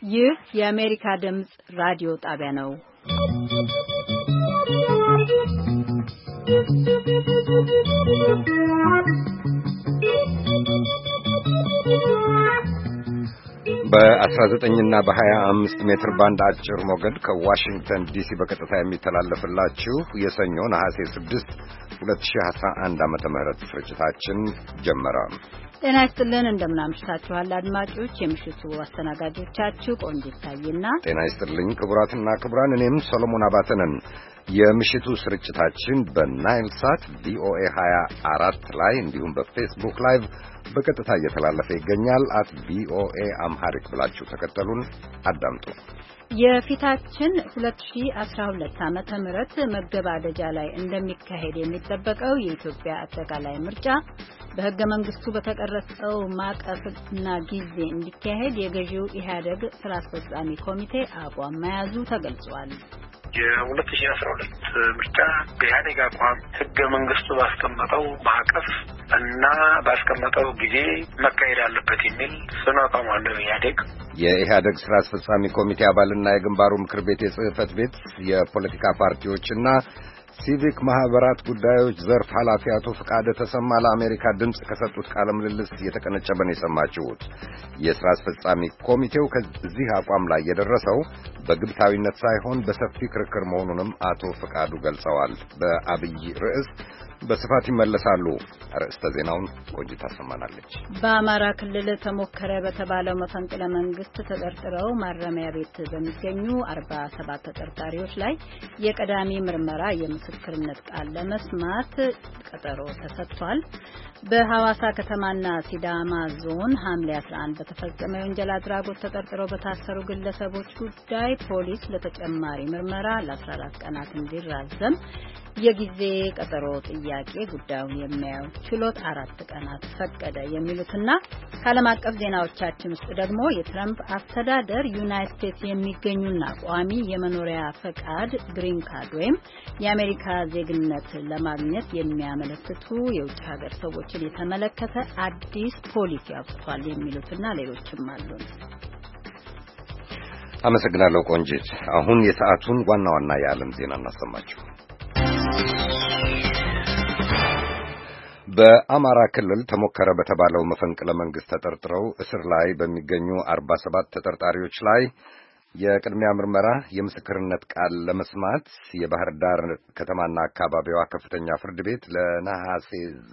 ይህ የአሜሪካ ድምጽ ራዲዮ ጣቢያ ነው። በ19 እና በ25 ሜትር ባንድ አጭር ሞገድ ከዋሽንግተን ዲሲ በቀጥታ የሚተላለፍላችሁ የሰኞ ነሐሴ 6 2011 ዓመተ ምህረት ስርጭታችን ጀመረ። ጤና ይስጥልን፣ እንደምናምሽታችኋል አድማጮች። የምሽቱ አስተናጋጆቻችሁ ቆንጂት ታዬና ጤና ይስጥልኝ ክቡራትና ክቡራን፣ እኔም ሰሎሞን አባተ ነን። የምሽቱ ስርጭታችን በናይል ሳት ቪኦኤ 24 ላይ እንዲሁም በፌስቡክ ላይቭ በቀጥታ እየተላለፈ ይገኛል። @ቪኦኤ አምሃሪክ ብላችሁ ተከተሉን አዳምጡ። የፊታችን 2012 ዓመተ ምህረት መገባደጃ ላይ እንደሚካሄድ የሚጠበቀው የኢትዮጵያ አጠቃላይ ምርጫ በሕገ መንግስቱ በተቀረጸው ማዕቀፍና ጊዜ እንዲካሄድ የገዢው ኢህአዴግ ስራ አስፈጻሚ ኮሚቴ አቋም መያዙ ተገልጿል። የ2012 ምርጫ በኢህአዴግ አቋም ሕገ መንግስቱ ባስቀመጠው ማዕቀፍ እና ባስቀመጠው ጊዜ መካሄድ አለበት የሚል ጽኑ አቋም አለው ኢህአዴግ። የኢህአዴግ ስራ አስፈጻሚ ኮሚቴ አባልና የግንባሩ ምክር ቤት የጽህፈት ቤት የፖለቲካ ፓርቲዎችና ሲቪክ ማህበራት ጉዳዮች ዘርፍ ኃላፊ አቶ ፍቃደ ተሰማ ለአሜሪካ ድምጽ ከሰጡት ቃለ ምልልስ የተቀነጨበን የሰማችሁት። የሥራ አስፈጻሚ ኮሚቴው ከዚህ አቋም ላይ የደረሰው በግብታዊነት ሳይሆን በሰፊ ክርክር መሆኑንም አቶ ፍቃዱ ገልጸዋል። በአብይ ርዕስ በስፋት ይመለሳሉ። ርዕሰ ዜናውን ቆይታ ታሰማናለች። በአማራ ክልል ተሞከረ በተባለው መፈንቅለ መንግስት ተጠርጥረው ማረሚያ ቤት በሚገኙ 47 ተጠርጣሪዎች ላይ የቀዳሚ ምርመራ የምስክርነት ቃል ለመስማት ቀጠሮ ተሰጥቷል። በሐዋሳ ከተማና ሲዳማ ዞን ሐምሌ 11 በተፈጸመ የወንጀል አድራጎት ተጠርጥረው በታሰሩ ግለሰቦች ጉዳይ ፖሊስ ለተጨማሪ ምርመራ ለ14 ቀናት እንዲራዘም የጊዜ ቀጠሮ ጥያቄ ጉዳዩን የሚያየው ችሎት 4 ቀናት ፈቀደ። የሚሉትና ከዓለም አቀፍ ዜናዎቻችን ውስጥ ደግሞ የትራምፕ አስተዳደር ዩናይትድ ስቴትስ የሚገኙና ቋሚ የመኖሪያ ፈቃድ ግሪን ካርድ ወይም የአሜሪካ ዜግነት ለማግኘት የሚያመለክቱ የውጭ ሀገር ሰዎችን የተመለከተ አዲስ ፖሊሲ አውጥቷል። የሚሉትና ሌሎችም አሉ። አመሰግናለሁ ቆንጂት። አሁን የሰዓቱን ዋና ዋና የዓለም ዜና እናሰማችሁ። በአማራ ክልል ተሞከረ በተባለው መፈንቅለ መንግስት ተጠርጥረው እስር ላይ በሚገኙ 47 ተጠርጣሪዎች ላይ የቅድሚያ ምርመራ የምስክርነት ቃል ለመስማት የባህር ዳር ከተማና አካባቢዋ ከፍተኛ ፍርድ ቤት ለነሐሴ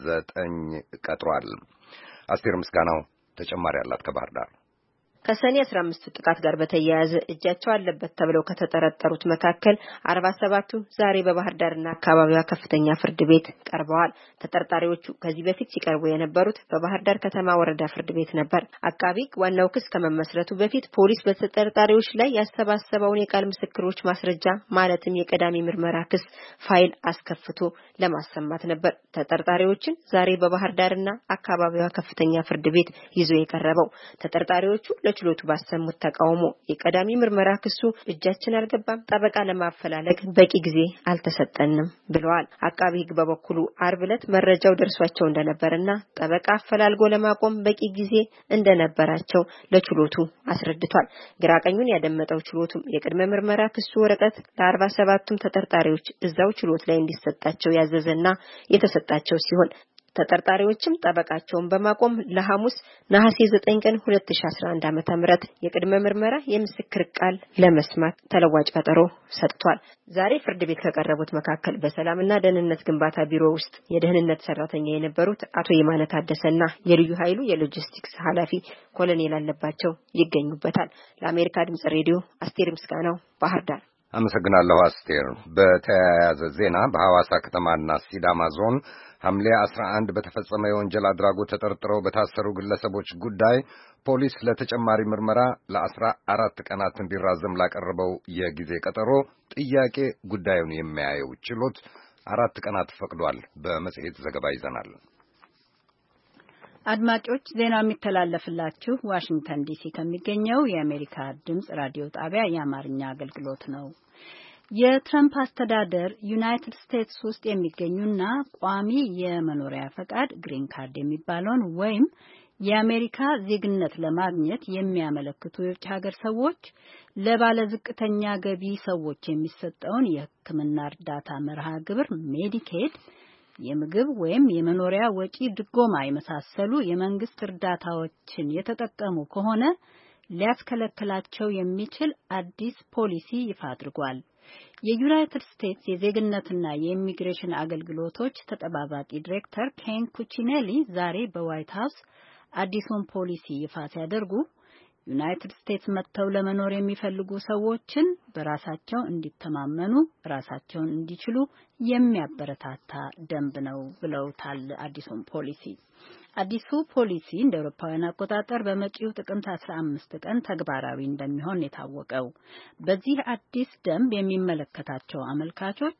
9 ቀጥሯል። አስቴር ምስጋናው ተጨማሪ አላት ከባህር ዳር። ከሰኔ 15 ጥቃት ጋር በተያያዘ እጃቸው አለበት ተብለው ከተጠረጠሩት መካከል 47ቱ ዛሬ በባህር ዳርና አካባቢዋ ከፍተኛ ፍርድ ቤት ቀርበዋል። ተጠርጣሪዎቹ ከዚህ በፊት ሲቀርቡ የነበሩት በባህር ዳር ከተማ ወረዳ ፍርድ ቤት ነበር። አቃቢ ዋናው ክስ ከመመስረቱ በፊት ፖሊስ በተጠርጣሪዎች ላይ ያሰባሰበውን የቃል ምስክሮች ማስረጃ ማለትም የቀዳሚ ምርመራ ክስ ፋይል አስከፍቶ ለማሰማት ነበር ተጠርጣሪዎችን ዛሬ በባህር ዳርና አካባቢዋ ከፍተኛ ፍርድ ቤት ይዞ የቀረበው። ተጠርጣሪዎቹ ችሎቱ ባሰሙት ተቃውሞ የቀዳሚ ምርመራ ክሱ እጃችን አልገባም፣ ጠበቃ ለማፈላለግ በቂ ጊዜ አልተሰጠንም ብለዋል። አቃቢ ሕግ በበኩሉ ዓርብ ዕለት መረጃው ደርሷቸው እንደነበርና ጠበቃ አፈላልጎ ለማቆም በቂ ጊዜ እንደነበራቸው ለችሎቱ አስረድቷል። ግራቀኙን ያደመጠው ችሎቱም የቅድመ ምርመራ ክሱ ወረቀት ለ47ቱም ተጠርጣሪዎች እዛው ችሎት ላይ እንዲሰጣቸው ያዘዘና የተሰጣቸው ሲሆን ተጠርጣሪዎችም ጠበቃቸውን በማቆም ለሐሙስ ነሐሴ 9 ቀን 2011 ዓ.ም የቅድመ ምርመራ የምስክር ቃል ለመስማት ተለዋጭ ቀጠሮ ሰጥቷል። ዛሬ ፍርድ ቤት ከቀረቡት መካከል በሰላምና ደህንነት ግንባታ ቢሮ ውስጥ የደህንነት ሰራተኛ የነበሩት አቶ የማነ ታደሰና የልዩ ኃይሉ የሎጂስቲክስ ኃላፊ ኮሎኔል አለባቸው ይገኙበታል። ለአሜሪካ ድምጽ ሬዲዮ አስቴር ምስጋናው ባህር ዳር። አመሰግናለሁ አስቴር። በተያያዘ ዜና በሐዋሳ ከተማና ሲዳማ ዞን ሐምሌ 11 በተፈጸመ የወንጀል አድራጎት ተጠርጥረው በታሰሩ ግለሰቦች ጉዳይ ፖሊስ ለተጨማሪ ምርመራ ለ14 ቀናት እንዲራዘም ላቀረበው የጊዜ ቀጠሮ ጥያቄ ጉዳዩን የሚያየው ችሎት 4 ቀናት ፈቅዷል። በመጽሔት ዘገባ ይዘናል። አድማጮች፣ ዜናው የሚተላለፍላችሁ ዋሽንግተን ዲሲ ከሚገኘው የአሜሪካ ድምጽ ራዲዮ ጣቢያ የአማርኛ አገልግሎት ነው። የትራምፕ አስተዳደር ዩናይትድ ስቴትስ ውስጥ የሚገኙና ቋሚ የመኖሪያ ፈቃድ ግሪን ካርድ የሚባለውን ወይም የአሜሪካ ዜግነት ለማግኘት የሚያመለክቱ የውጭ ሀገር ሰዎች ለባለዝቅተኛ ገቢ ሰዎች የሚሰጠውን የሕክምና እርዳታ መርሃ ግብር ሜዲኬድ፣ የምግብ ወይም የመኖሪያ ወጪ ድጎማ የመሳሰሉ የመንግስት እርዳታዎችን የተጠቀሙ ከሆነ ሊያስከለክላቸው የሚችል አዲስ ፖሊሲ ይፋ አድርጓል። የዩናይትድ ስቴትስ የዜግነትና የኢሚግሬሽን አገልግሎቶች ተጠባባቂ ዲሬክተር ኬን ኩቺኔሊ ዛሬ በዋይት ሀውስ አዲሱን ፖሊሲ ይፋ ሲያደርጉ ዩናይትድ ስቴትስ መጥተው ለመኖር የሚፈልጉ ሰዎችን በራሳቸው እንዲተማመኑ ራሳቸውን እንዲችሉ የሚያበረታታ ደንብ ነው ብለውታል። አዲሱን ፖሊሲ እንደ አውሮፓውያን አቆጣጠር በመጪው ጥቅምት 15 ቀን ተግባራዊ እንደሚሆን የታወቀው። በዚህ አዲስ ደንብ የሚመለከታቸው አመልካቾች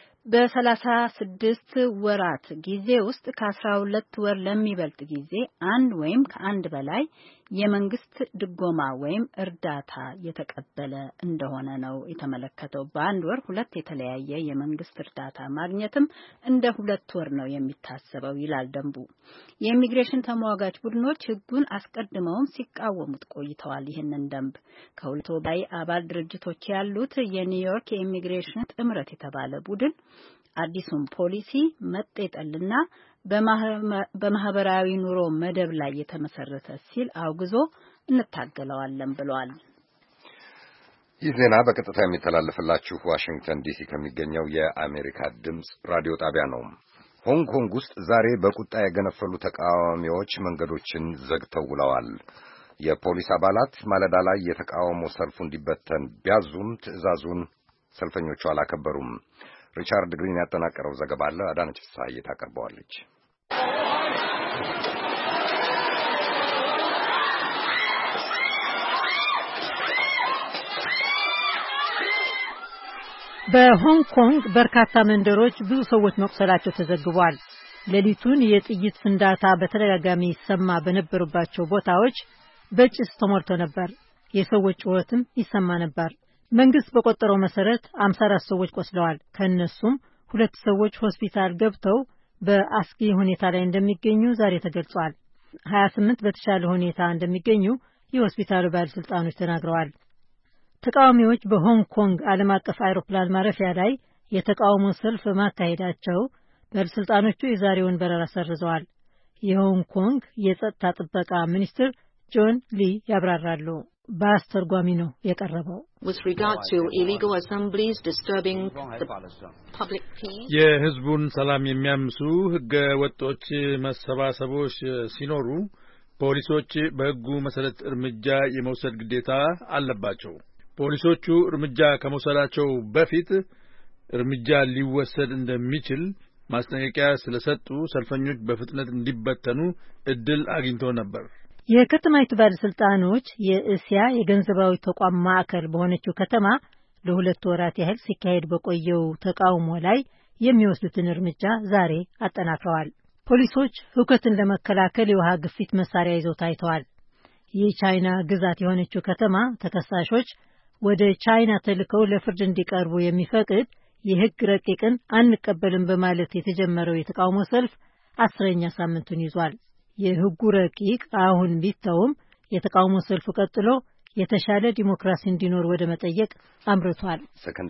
በ36 ወራት ጊዜ ውስጥ ከ12 ወር ለሚበልጥ ጊዜ አንድ ወይም ከአንድ በላይ የመንግስት ድጎማ ወይም እርዳታ የተቀበለ እንደሆነ ነው የተመለከተው። በአንድ ወር ሁለት የተለያየ የመንግስት እርዳታ ማግኘትም እንደ 2 ወር ነው የሚታሰበው ይላል ደንቡ። የኢሚግሬሽን ተሟጋች ቡድኖች ሕጉን አስቀድመውም ሲቃወሙት ቆይተዋል። ይህንን ደንብ ከሁለት በላይ አባል ድርጅቶች ያሉት የኒውዮርክ የኢሚግሬሽን ጥምረት የተባለ ቡድን አዲሱን ፖሊሲ መጤጠልና በማህበራዊ ኑሮ መደብ ላይ የተመሰረተ ሲል አውግዞ እንታገለዋለን ብሏል። ይህ ዜና በቀጥታ የሚተላለፍላችሁ ዋሽንግተን ዲሲ ከሚገኘው የአሜሪካ ድምፅ ራዲዮ ጣቢያ ነው። ሆንግ ኮንግ ውስጥ ዛሬ በቁጣ የገነፈሉ ተቃዋሚዎች መንገዶችን ዘግተው ውለዋል። የፖሊስ አባላት ማለዳ ላይ የተቃውሞ ሰልፉ እንዲበተን ቢያዙም ትዕዛዙን ሰልፈኞቹ አላከበሩም። ሪቻርድ ግሪን ያጠናቀረው ዘገባ አለ። አዳነች ፍስሐዬ ታቀርበዋለች። በሆንግ ኮንግ በርካታ መንደሮች ብዙ ሰዎች መቁሰላቸው ተዘግቧል። ሌሊቱን የጥይት ፍንዳታ በተደጋጋሚ ይሰማ በነበሩባቸው ቦታዎች በጭስ ተሞልቶ ነበር። የሰዎች ጩኸትም ይሰማ ነበር። መንግስት በቆጠረው መሰረት 54 ሰዎች ቆስለዋል። ከነሱም 2 ሰዎች ሆስፒታል ገብተው በአስጊ ሁኔታ ላይ እንደሚገኙ ዛሬ ተገልጿል። 28 በተሻለ ሁኔታ እንደሚገኙ የሆስፒታሉ ባለስልጣኖች ተናግረዋል። ተቃዋሚዎች በሆንግ ኮንግ ዓለም አቀፍ አውሮፕላን ማረፊያ ላይ የተቃውሞ ሰልፍ በማካሄዳቸው ባለስልጣኖቹ የዛሬውን በረራ ሰርዘዋል። የሆንግ ኮንግ የጸጥታ ጥበቃ ሚኒስትር ጆን ሊ ያብራራሉ። በአስተርጓሚ ነው የቀረበው። የህዝቡን ሰላም የሚያምሱ ህገ ወጦች መሰባሰቦች ሲኖሩ ፖሊሶች በህጉ መሰረት እርምጃ የመውሰድ ግዴታ አለባቸው። ፖሊሶቹ እርምጃ ከመውሰዳቸው በፊት እርምጃ ሊወሰድ እንደሚችል ማስጠንቀቂያ ስለሰጡ ሰልፈኞች በፍጥነት እንዲበተኑ እድል አግኝቶ ነበር። የከተማይቱ ባለስልጣኖች የእስያ የገንዘባዊ ተቋም ማዕከል በሆነችው ከተማ ለ2 ወራት ያህል ሲካሄድ በቆየው ተቃውሞ ላይ የሚወስዱትን እርምጃ ዛሬ አጠናክረዋል። ፖሊሶች ሁከትን ለመከላከል የውሃ ግፊት መሳሪያ ይዘው ታይተዋል። የቻይና ግዛት የሆነችው ከተማ ተከሳሾች ወደ ቻይና ተልከው ለፍርድ እንዲቀርቡ የሚፈቅድ የህግ ረቂቅን አንቀበልም በማለት የተጀመረው የተቃውሞ ሰልፍ 10ኛ ሳምንቱን ይዟል። የህጉ ረቂቅ አሁን ቢተውም የተቃውሞ ሰልፉ ቀጥሎ የተሻለ ዲሞክራሲ እንዲኖር ወደ መጠየቅ አምርቷል።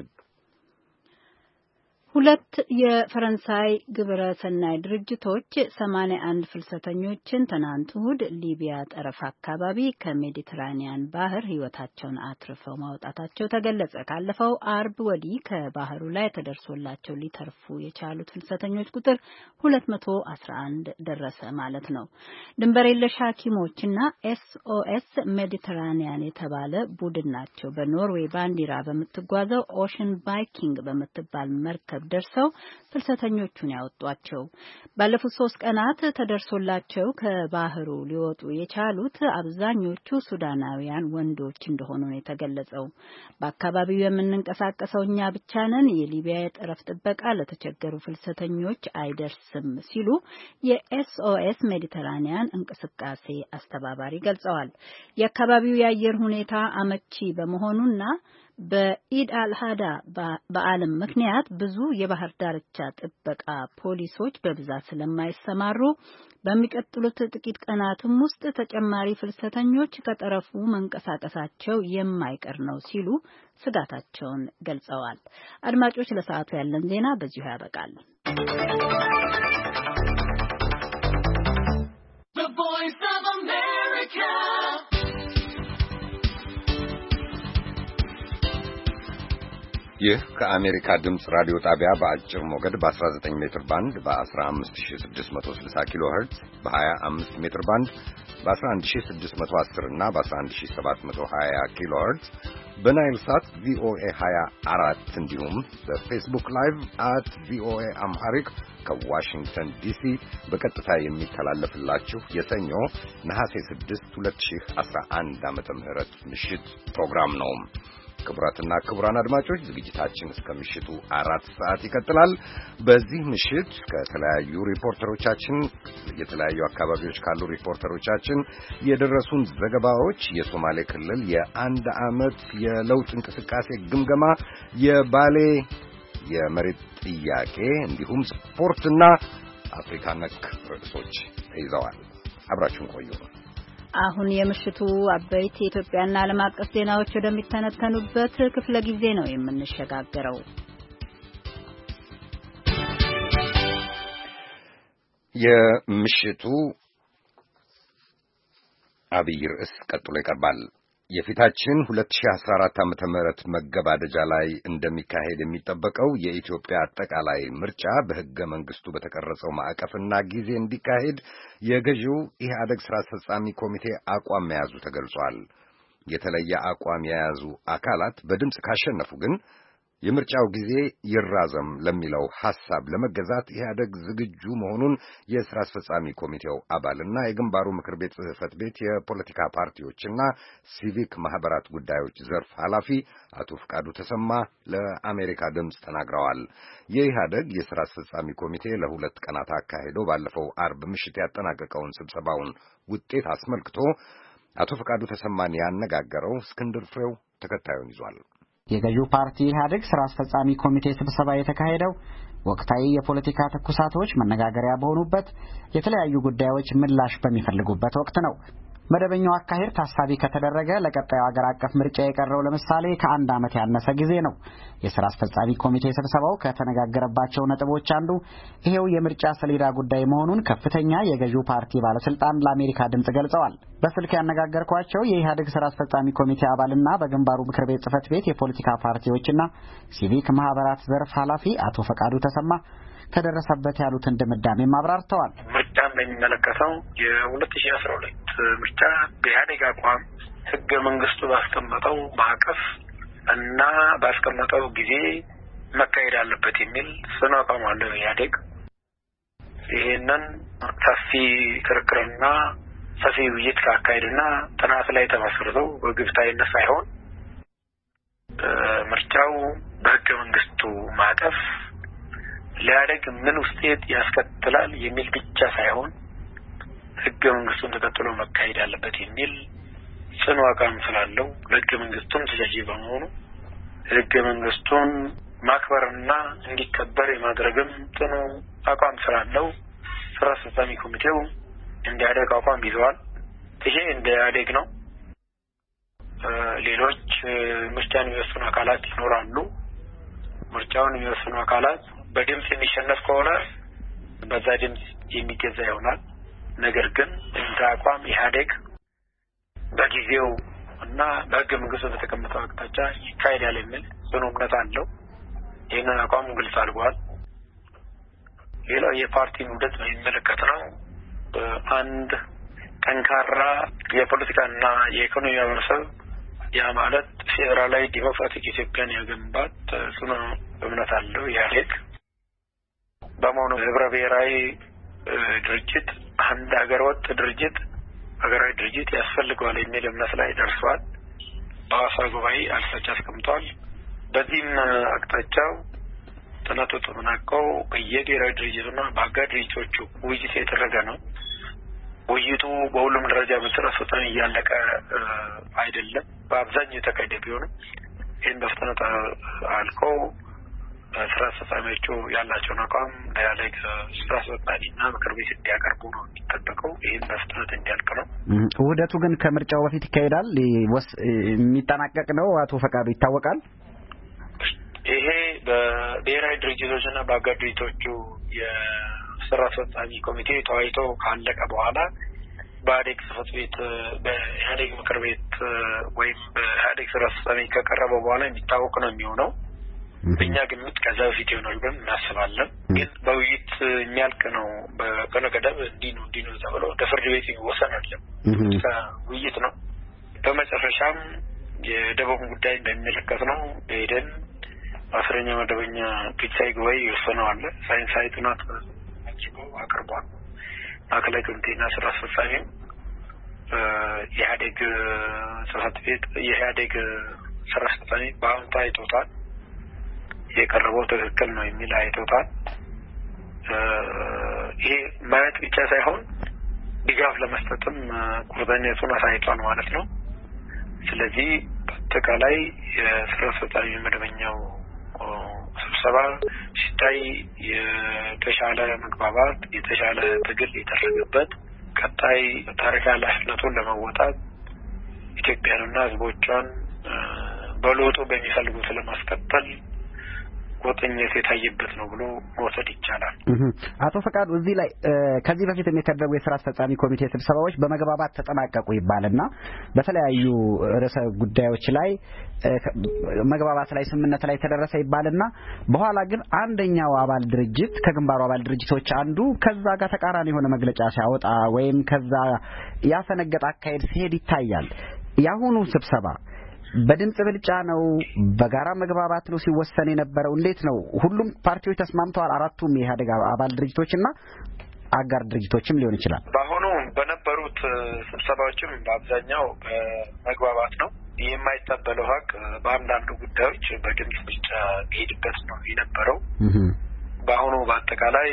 2 የፈረንሳይ ግብረ ሰናይ ድርጅቶች 81 ፍልሰተኞችን ትናንት እሁድ ሊቢያ ጠረፍ አካባቢ ከሜዲትራኒያን ባህር ህይወታቸውን አትርፈው ማውጣታቸው ተገለጸ። ካለፈው አርብ ወዲህ ከባህሩ ላይ ተደርሶላቸው ሊተርፉ የቻሉት ፍልሰተኞች ቁጥር 211 ደረሰ ማለት ነው። ድንበር የለሽ ሐኪሞችና SOS ሜዲትራኒያን የተባለ ቡድን ናቸው በኖርዌይ ባንዲራ በምትጓዘው ኦሽን ቫይኪንግ በምትባል መርከብ ደርሰው ፍልሰተኞቹን ያወጧቸው። ባለፉት 3 ቀናት ተደርሶላቸው ከባህሩ ሊወጡ የቻሉት አብዛኞቹ ሱዳናውያን ወንዶች እንደሆኑ ነው የተገለጸው። በአካባቢው የምንንቀሳቀሰው እኛ ብቻ ነን፣ የሊቢያ የጠረፍ ጥበቃ ለተቸገሩ ፍልሰተኞች አይደርስም ሲሉ የSOS ሜዲትራኒያን እንቅስቃሴ አስተባባሪ ገልጸዋል። የአካባቢው የአየር ሁኔታ አመቺ በመሆኑና በኢድ አልሃዳ በዓለም ምክንያት ብዙ የባህር ዳርቻ ጥበቃ ፖሊሶች በብዛት ስለማይሰማሩ በሚቀጥሉት ጥቂት ቀናትም ውስጥ ተጨማሪ ፍልሰተኞች ከጠረፉ መንቀሳቀሳቸው የማይቀር ነው ሲሉ ስጋታቸውን ገልጸዋል። አድማጮች፣ ለሰዓቱ ያለን ዜና በዚሁ ያበቃል። ይህ ከአሜሪካ ድምፅ ራዲዮ ጣቢያ በአጭር ሞገድ በ19 ሜትር ባንድ በ15660 ኪሎ ሄርትዝ በ25 ሜትር ባንድ በ11610 እና በ11720 ኪሎ ሄርትዝ በናይል ሳት ቪኦኤ 24 እንዲሁም በፌስቡክ ላይቭ @ቪኦኤ አምሃሪክ ከዋሽንግተን ዲሲ በቀጥታ የሚተላለፍላችሁ የሰኞ ነሐሴ 6 2011 ዓመተ ምህረት ምሽት ፕሮግራም ነው። ክቡራትና ክቡራን አድማጮች ዝግጅታችን እስከ ምሽቱ 4 ሰዓት ይቀጥላል። በዚህ ምሽት ከተለያዩ ሪፖርተሮቻችን የተለያዩ አካባቢዎች ካሉ ሪፖርተሮቻችን የደረሱን ዘገባዎች የሶማሌ ክልል የአንድ ዓመት የለውጥ እንቅስቃሴ ግምገማ፣ የባሌ የመሬት ጥያቄ እንዲሁም ስፖርትና አፍሪካ ነክ ርዕሶች ተይዘዋል። አብራችሁን ቆዩ። አሁን የምሽቱ አበይት የኢትዮጵያና ዓለም አቀፍ ዜናዎች ወደሚተነተኑበት ክፍለ ጊዜ ነው የምንሸጋገረው። የምሽቱ አብይ ርዕስ ቀጥሎ ይቀርባል። የፊታችን 2014 ዓመተ ምህረት መገባደጃ ላይ እንደሚካሄድ የሚጠበቀው የኢትዮጵያ አጠቃላይ ምርጫ በሕገ መንግስቱ በተቀረጸው ማዕቀፍና ጊዜ እንዲካሄድ የገዢው ኢህአደግ ስራ አስፈጻሚ ኮሚቴ አቋም መያዙ ተገልጿል። የተለየ አቋም የያዙ አካላት በድምፅ ካሸነፉ ግን የምርጫው ጊዜ ይራዘም ለሚለው ሐሳብ ለመገዛት ኢህአደግ ዝግጁ መሆኑን የሥራ አስፈጻሚ ኮሚቴው አባልና የግንባሩ ምክር ቤት ጽሕፈት ቤት የፖለቲካ ፓርቲዎችና ሲቪክ ማህበራት ጉዳዮች ዘርፍ ኃላፊ አቶ ፍቃዱ ተሰማ ለአሜሪካ ድምፅ ተናግረዋል። የኢህአደግ የሥራ አስፈጻሚ ኮሚቴ ለ2 ቀናት አካሂዶ ባለፈው አርብ ምሽት ያጠናቀቀውን ስብሰባውን ውጤት አስመልክቶ አቶ ፍቃዱ ተሰማን ያነጋገረው እስክንድር ፍሬው ተከታዩን ይዟል። የገዢው ፓርቲ ኢህአዴግ ስራ አስፈጻሚ ኮሚቴ ስብሰባ የተካሄደው ወቅታዊ የፖለቲካ ትኩሳቶች መነጋገሪያ በሆኑበት የተለያዩ ጉዳዮች ምላሽ በሚፈልጉበት ወቅት ነው። መደበኛው አካሄድ ታሳቢ ከተደረገ ለቀጣዩ ሀገር አቀፍ ምርጫ የቀረው ለምሳሌ ከ1 ዓመት ያነሰ ጊዜ ነው። የሥራ አስፈጻሚ ኮሚቴ ስብሰባው ከተነጋገረባቸው ነጥቦች አንዱ ይሄው የምርጫ ሰሌዳ ጉዳይ መሆኑን ከፍተኛ የገዢው ፓርቲ ባለስልጣን ለአሜሪካ ድምጽ ገልጸዋል። በስልክ ያነጋገርኳቸው የኢህአዴግ ስራ አስፈጻሚ ኮሚቴ አባልና በግንባሩ ምክር ቤት ጽሕፈት ቤት የፖለቲካ ፓርቲዎችና ሲቪክ ማህበራት ዘርፍ ኃላፊ አቶ ፈቃዱ ተሰማ ተደረሰበት ያሉትን ድምዳሜም አብራርተዋል። ምርጫን በሚመለከተው የ2012 ምርጫ በኢህአዴግ አቋም ሕገ መንግስቱ ባስቀመጠው ማዕቀፍ እና ባስቀመጠው ጊዜ መካሄድ አለበት የሚል ጽኑ አቋም አለው ኢህአዴግ። ይሄንን ሰፊ ክርክርና ሰፊ ውይይት ካካሄድና ጥናት ላይ ተመስርቶ በግብታዊነት ሳይሆን ምርጫው በሕገ መንግስቱ ማዕቀፍ ሊያደግ ምን ውጤት ያስከትላል የሚል ብቻ ሳይሆን ሕገ መንግስቱን ተከትሎ መካሄድ አለበት የሚል ጽኑ አቋም ስላለው ለሕገ መንግስቱም ተጃጂ በመሆኑ ሕገ መንግስቱን ማክበርና እንዲከበር የማድረግም ጽኑ አቋም ስላለው ስራ አስፈጻሚ ኮሚቴው እንዲያደግ አቋም ይዘዋል። ይሄ እንዲያደግ ነው። ሌሎች ምርጫን የሚወስኑ አካላት ይኖራሉ። ምርጫውን የሚወስኑ አካላት በድምጽ የሚሸነፍ ከሆነ በዛ ድምጽ የሚገዛ ይሆናል። ነገር ግን እንደ አቋም ኢህአዴግ በጊዜው እና በሕገ መንግስቱ በተቀመጠው አቅጣጫ ይካሄዳል የሚል ጽኑ እምነት አለው። ይህንን አቋም ግልጽ አድርጓል። ሌላው የፓርቲን ውህደት የሚመለከት ነው። አንድ ጠንካራ የፖለቲካና የኢኮኖሚ ማህበረሰብ ያ ማለት ፌዴራላዊ ዲሞክራቲክ ኢትዮጵያን የመገንባት ጽኑ እምነት አለው ኢህአዴግ። በመሆኑ ህብረ ብሔራዊ ድርጅት አንድ ሀገር ወጥ ድርጅት ሀገራዊ ድርጅት ያስፈልገዋል የሚል እምነት ላይ ደርሷል። በሐዋሳ ጉባኤ አቅጣጫ አስቀምጧል። በዚህም አቅጣጫው ጥናቱ ተጠናቀው በየብሔራዊ ድርጅቱና በአጋር ድርጅቶቹ ውይይት የተደረገ ነው። ውይይቱ በሁሉም ደረጃ በስራ አስፈጻሚ እያለቀ አይደለም። በአብዛኛው የተካሄደ ቢሆንም ይህን በፍጥነት አልቆ ስራ አስፈጻሚዎቹ ያላቸውን አቋም ለኢህአዴግ ስራ አስፈጻሚና ምክር ቤት እንዲያቀርቡ ነው የሚጠበቀው። ይህን በፍጥነት እንዲያልቅ ነው። ውህደቱ ግን ከምርጫው በፊት ይካሄዳል የሚጠናቀቅ ነው? አቶ ፈቃዱ ይታወቃል? ይሄ በብሔራዊ ድርጅቶችና በአጋር ድርጅቶቹ የስራ አስፈጻሚ ኮሚቴ ተወያይቶ ካለቀ በኋላ በኢህአዴግ ጽሕፈት ቤት በኢህአዴግ ምክር ቤት ወይም በኢህአዴግ ስራ አስፈጻሚ ከቀረበ በኋላ የሚታወቅ ነው የሚሆነው። በእኛ ግምት ከዛ በፊት ይሆናል ብለን እናስባለን። ግን በውይይት የሚያልቅ ነው። በቀነ ገደብ እንዲህ ነው ተብሎ ለፍርድ ቤት የሚወሰን አይደለም። ውይይት ነው። በመጨረሻም የደቡብ ጉዳይ እንደሚመለከት ነው ሄደን 10ኛ መደበኛ ብሔራዊ ጉባኤ ይወሰነዋል። ሳይንሳዊ ጥናት አቅርቧል። ማዕከላዊ ኮሚቴና ስራ አስፈጻሚ የኢህአዴግ ጽሕፈት ቤት የኢህአዴግ ስራ አስፈጻሚ በአዎንታ አይቶታል። የቀረበው ትክክል ነው የሚል አይቶታል። ይሄ ማየት ብቻ ሳይሆን ድጋፍ ለመስጠትም ቁርጠኝነቱን አሳይቷል ማለት ነው። ስለዚህ በአጠቃላይ የስራ አስፈጻሚ መደበኛው ስብሰባ ሲታይ የተሻለ መግባባት፣ የተሻለ ትግል የተደረገበት ቀጣይ ታሪካዊ ኃላፊነቱን ለመወጣት ኢትዮጵያንና ሕዝቦቿን በለውጡ በሚፈልጉት ለማስቀጠል ቁርጠኝነት የታየበት ነው ብሎ መውሰድ ይቻላል። አቶ ፈቃዱ እዚህ ላይ ከዚህ በፊትም የተደረጉ የስራ አስፈጻሚ ኮሚቴ ስብሰባዎች በመግባባት ተጠናቀቁ ይባልና በተለያዩ ርዕሰ ጉዳዮች ላይ መግባባት ላይ ስምምነት ላይ ተደረሰ ይባልና በኋላ ግን አንደኛው አባል ድርጅት ከግንባሩ አባል ድርጅቶች አንዱ ከዛ ጋር ተቃራኒ የሆነ መግለጫ ሲያወጣ ወይም ከዛ ያፈነገጠ አካሄድ ሲሄድ ይታያል። የአሁኑ ስብሰባ በድምጽ ብልጫ ነው? በጋራ መግባባት ነው ሲወሰን የነበረው? እንዴት ነው? ሁሉም ፓርቲዎች ተስማምተዋል? አራቱም የኢህአዴግ አባል ድርጅቶችና አጋር ድርጅቶችም ሊሆን ይችላል። በአሁኑ በነበሩት ስብሰባዎችም በአብዛኛው መግባባት ነው። የማይጠበለው ሀቅ በአንዳንዱ ጉዳዮች በድምጽ ብልጫ ሄድበት ነው የነበረው። በአሁኑ በአጠቃላይ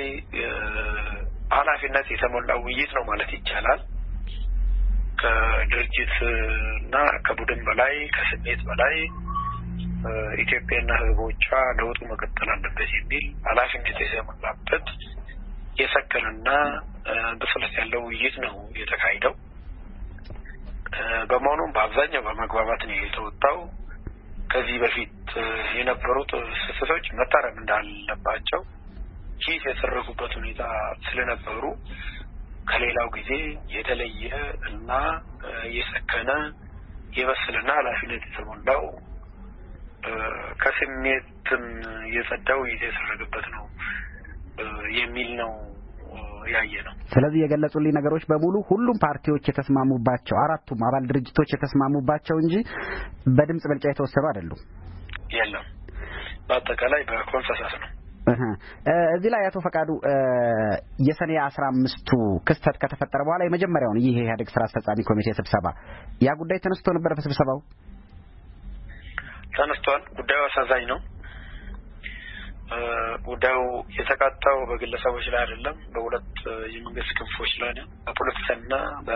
ኃላፊነት የተሞላው ውይይት ነው ማለት ይቻላል። ከድርጅት እና ከቡድን በላይ ከስሜት በላይ ኢትዮጵያና ሕዝቦቿ ለውጡ መቀጠል አለበት የሚል ኃላፊነት የተሞላበት የሰከነና ብስለት ያለው ውይይት ነው የተካሄደው። በመሆኑም በአብዛኛው በመግባባት ነው የተወጣው። ከዚህ በፊት የነበሩት ስህተቶች መታረም እንዳለባቸው ሂስ የተደረጉበት ሁኔታ ስለነበሩ ከሌላው ጊዜ የተለየ እና የሰከነ የበሰለና ኃላፊነት የተሞላው ከስሜትም የጸዳው የተደረገበት ነው የሚል ነው ያየ ነው። ስለዚህ የገለጹልኝ ነገሮች በሙሉ ሁሉም ፓርቲዎች የተስማሙባቸው አራቱም አባል ድርጅቶች የተስማሙባቸው እንጂ በድምጽ ብልጫ የተወሰኑ አይደሉም። የለም፣ በአጠቃላይ በኮንሰንሰስ ነው። እዚህ ላይ አቶ ፈቃዱ የሰኔ 15ቱ ክስተት ከተፈጠረ በኋላ የመጀመሪያውን ይህ የኢህአዴግ ስራ አስፈጻሚ ኮሚቴ ስብሰባ ያ ጉዳይ ተነስቶ ነበር። በስብሰባው ተነስቷል። ጉዳዩ አሳዛኝ ነው። ጉዳዩ የተቃጣው በግለሰቦች ላይ አይደለም፣ በሁለት የመንግስት ክንፎች ላይ ነው። በፖለቲካና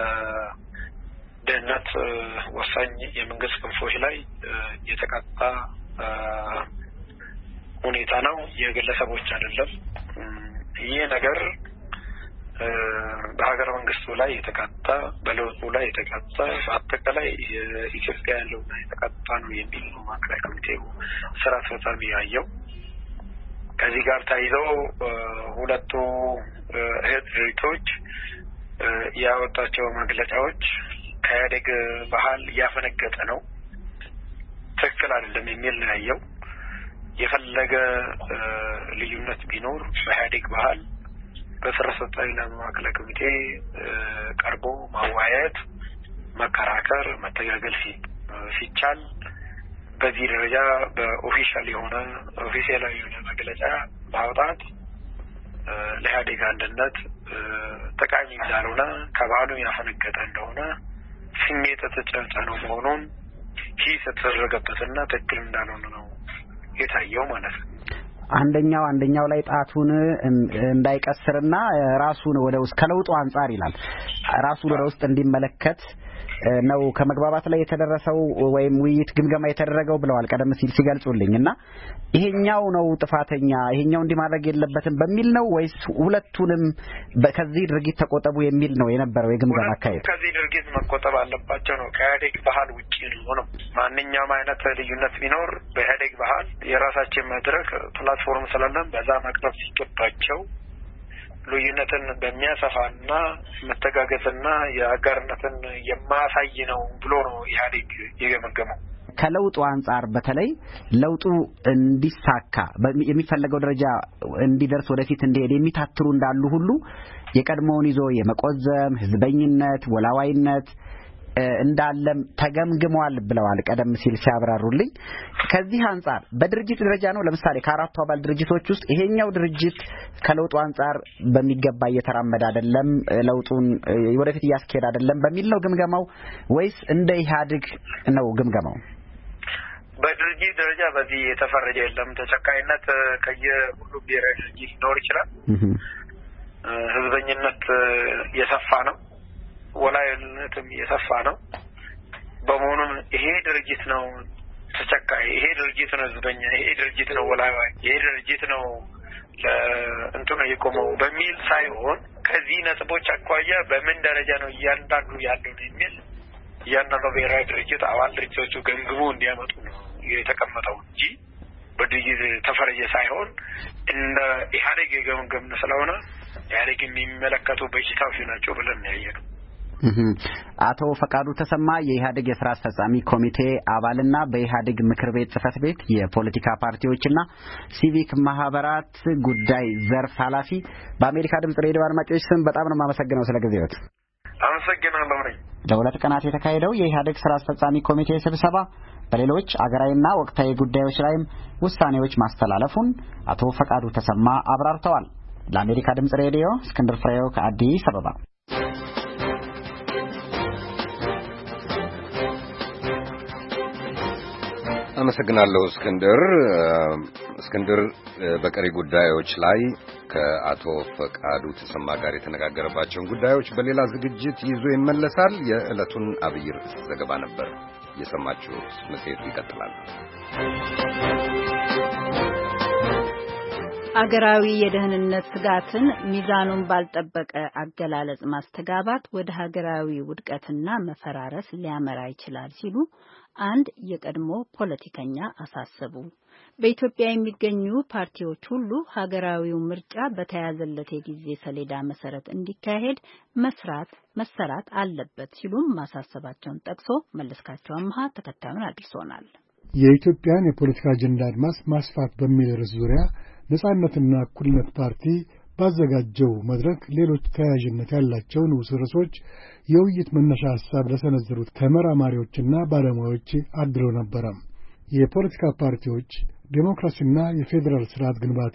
በደህንነት ወሳኝ የመንግስት ክንፎች ላይ የተቃጣ ሁኔታ ነው። የግለሰቦች አይደለም። ይህ ነገር በሀገር መንግስቱ ላይ የተቃጣ በለውጡ ላይ የተቃጣ በአጠቃላይ የኢትዮጵያ ያለው ላይ የተቃጣ ነው የሚል ነው ማዕከላዊ ኮሚቴው ስራ አስፈጻሚ ያየው። ከዚህ ጋር ታይዘው ሁለቱ እህት ድርጅቶች ያወጣቸው መግለጫዎች ከኢህአዴግ ባህል እያፈነገጠ ነው፣ ትክክል አይደለም የሚል ነው ያየው። የፈለገ ልዩነት ቢኖር በኢህአዴግ ባህል በስራ አስፈጻሚና ማዕከላዊ ኮሚቴ ቀርቦ ማዋየት፣ መከራከር፣ መተጋገል ሲቻል በዚህ ደረጃ በኦፊሻላዊ የሆነ መግለጫ ማውጣት ለኢህአዴግ አንድነት ጠቃሚ እንዳልሆነ ከባህሉ ያፈነገጠ እንደሆነ ስሜት የተጫነው መሆኑን ሂስ የተደረገበትና ትክክል እንዳልሆነ ነው የታየው ማለት ነው። አንደኛው ላይ ጣቱን እንዳይቀስርና ራሱን ወደ ውስጥ ከለውጡ አንጻር ይላል ራሱን ወደ ውስጥ እንዲመለከት ነው ከመግባባት ላይ የተደረሰው ወይም ውይይት ግምገማ የተደረገው ብለዋል ቀደም ሲል ሲገልጹልኝና ይሄኛው ነው ጥፋተኛ ይሄኛው እንዲማድረግ የለበትም በሚል ነው ወይስ ሁለቱንም ከዚህ ድርጊት ተቆጠቡ የሚል ነው የነበረው የግምገማ አካሄድ? ከዚህ ድርጊት መቆጠብ አለባቸው ነው። ከኢህአዴግ ባህል ውጪ ነው። ማንኛውም አይነት ልዩነት ቢኖር በኢህአዴግ ባህል የራሳችን መድረክ ፕላትፎርም ስላለን በዛ መቅረብ ሲገባቸው ልዩነትን በሚያሰፋና መተጋገዝና የአጋርነትን የማያሳይ ነው ብሎ ነው ኢህአዴግ የገመገመው። ከለውጡ አንጻር በተለይ ለውጡ እንዲሳካ የሚፈለገው ደረጃ እንዲደርስ ወደፊት እንዲሄድ የሚታትሩ እንዳሉ ሁሉ የቀድሞውን ይዞ የመቆዘም ህዝበኝነት ወላዋይነት እንዳለም ተገምግሟል ብለዋል ቀደም ሲል ሲያብራሩልኝ። ከዚህ አንጻር በድርጅት ደረጃ ነው ለምሳሌ ከአራቱ አባል ድርጅቶች ውስጥ ይሄኛው ድርጅት ከለውጡ አንጻር በሚገባ እየተራመደ አይደለም ለውጡን ወደፊት እያስኬድ አይደለም በሚል ነው ግምገማው ወይስ እንደ ኢህአዴግ ነው ግምገማው? በድርጅት ደረጃ በዚህ የተፈረጀ የለም። ተጨካይነት ከየሁሉ ብሔራዊ ድርጅት ሊኖር ይችላል። ህዝበኝነት የሰፋ ነው። ወላይነትም የሰፋ ነው። በመሆኑም ይሄ ድርጅት ነው ተጨካይ፣ ይሄ ድርጅት ነው ህዝበኛ፣ ይሄ ድርጅት ነው ወላዋይ፣ ይሄ ድርጅት ነው ለእንትኑ የቆመው በሚል ሳይሆን ከዚህ ነጥቦች አኳያ በምን ደረጃ ነው እያንዳንዱ ያለው የሚል እያንዳንዱ ብሔራዊ ድርጅት አባል ድርጅቶቹ ገምግሞ እንዲያመጡ ነው የተቀመጠው እንጂ በድርጅት ተፈረጀ ሳይሆን እንደ ኢህአዴግ የገመገምን ስለሆነ ኢህአዴግ የሚመለከቱ በሽታዎች ናቸው ብለን ያየነው። አቶ ፈቃዱ ተሰማ የኢህአዴግ የሥራ አስፈጻሚ ኮሚቴ አባልና በኢህአዴግ ምክር ቤት ጽሕፈት ቤት የፖለቲካ ፓርቲዎችና ሲቪክ ማህበራት ጉዳይ ዘርፍ ኃላፊ፣ በአሜሪካ ድምጽ ሬዲዮ አድማጮች ስም በጣም ነው የማመሰግነው ስለ ጊዜዎት። አመሰግናለሁ። ለሁለት ቀናት የተካሄደው የኢህአዴግ ሥራ አስፈጻሚ ኮሚቴ ስብሰባ በሌሎች አገራዊና ወቅታዊ ጉዳዮች ላይም ውሳኔዎች ማስተላለፉን አቶ ፈቃዱ ተሰማ አብራርተዋል። ለአሜሪካ ድምጽ ሬዲዮ እስክንድር ፍሬው ከአዲስ አበባ። አመሰግናለሁ እስክንድር በቀሪ ጉዳዮች ላይ ከአቶ ፈቃዱ ተሰማ ጋር የተነጋገረባቸውን ጉዳዮች በሌላ ዝግጅት ይዞ ይመለሳል። የዕለቱን አብይ ርዕስ ዘገባ ነበር የሰማችሁት። መጽሔቱ ይቀጥላል። አገራዊ የደህንነት ስጋትን ሚዛኑን ባልጠበቀ አገላለጽ ማስተጋባት ወደ ሀገራዊ ውድቀትና መፈራረስ ሊያመራ ይችላል ሲሉ አንድ የቀድሞ ፖለቲከኛ አሳሰቡ። በኢትዮጵያ የሚገኙ ፓርቲዎች ሁሉ ሀገራዊው ምርጫ በተያዘለት የጊዜ ሰሌዳ መሰረት እንዲካሄድ መሰራት አለበት ሲሉም ማሳሰባቸውን ጠቅሶ መለስካቸው አምሃ ተከታዩን አድርሶናል። የኢትዮጵያን የፖለቲካ አጀንዳ አድማስ ማስፋት በሚል ርዕስ ዙሪያ ነጻነትና እኩልነት ፓርቲ ባዘጋጀው መድረክ ሌሎች ተያያዥነት ያላቸው ንዑስ ርዕሶች የውይይት መነሻ ሐሳብ ለሰነዘሩት ተመራማሪዎችና ባለሙያዎች አድሎ ነበረ። የፖለቲካ ፓርቲዎች ዴሞክራሲና የፌዴራል ስርዓት ግንባታ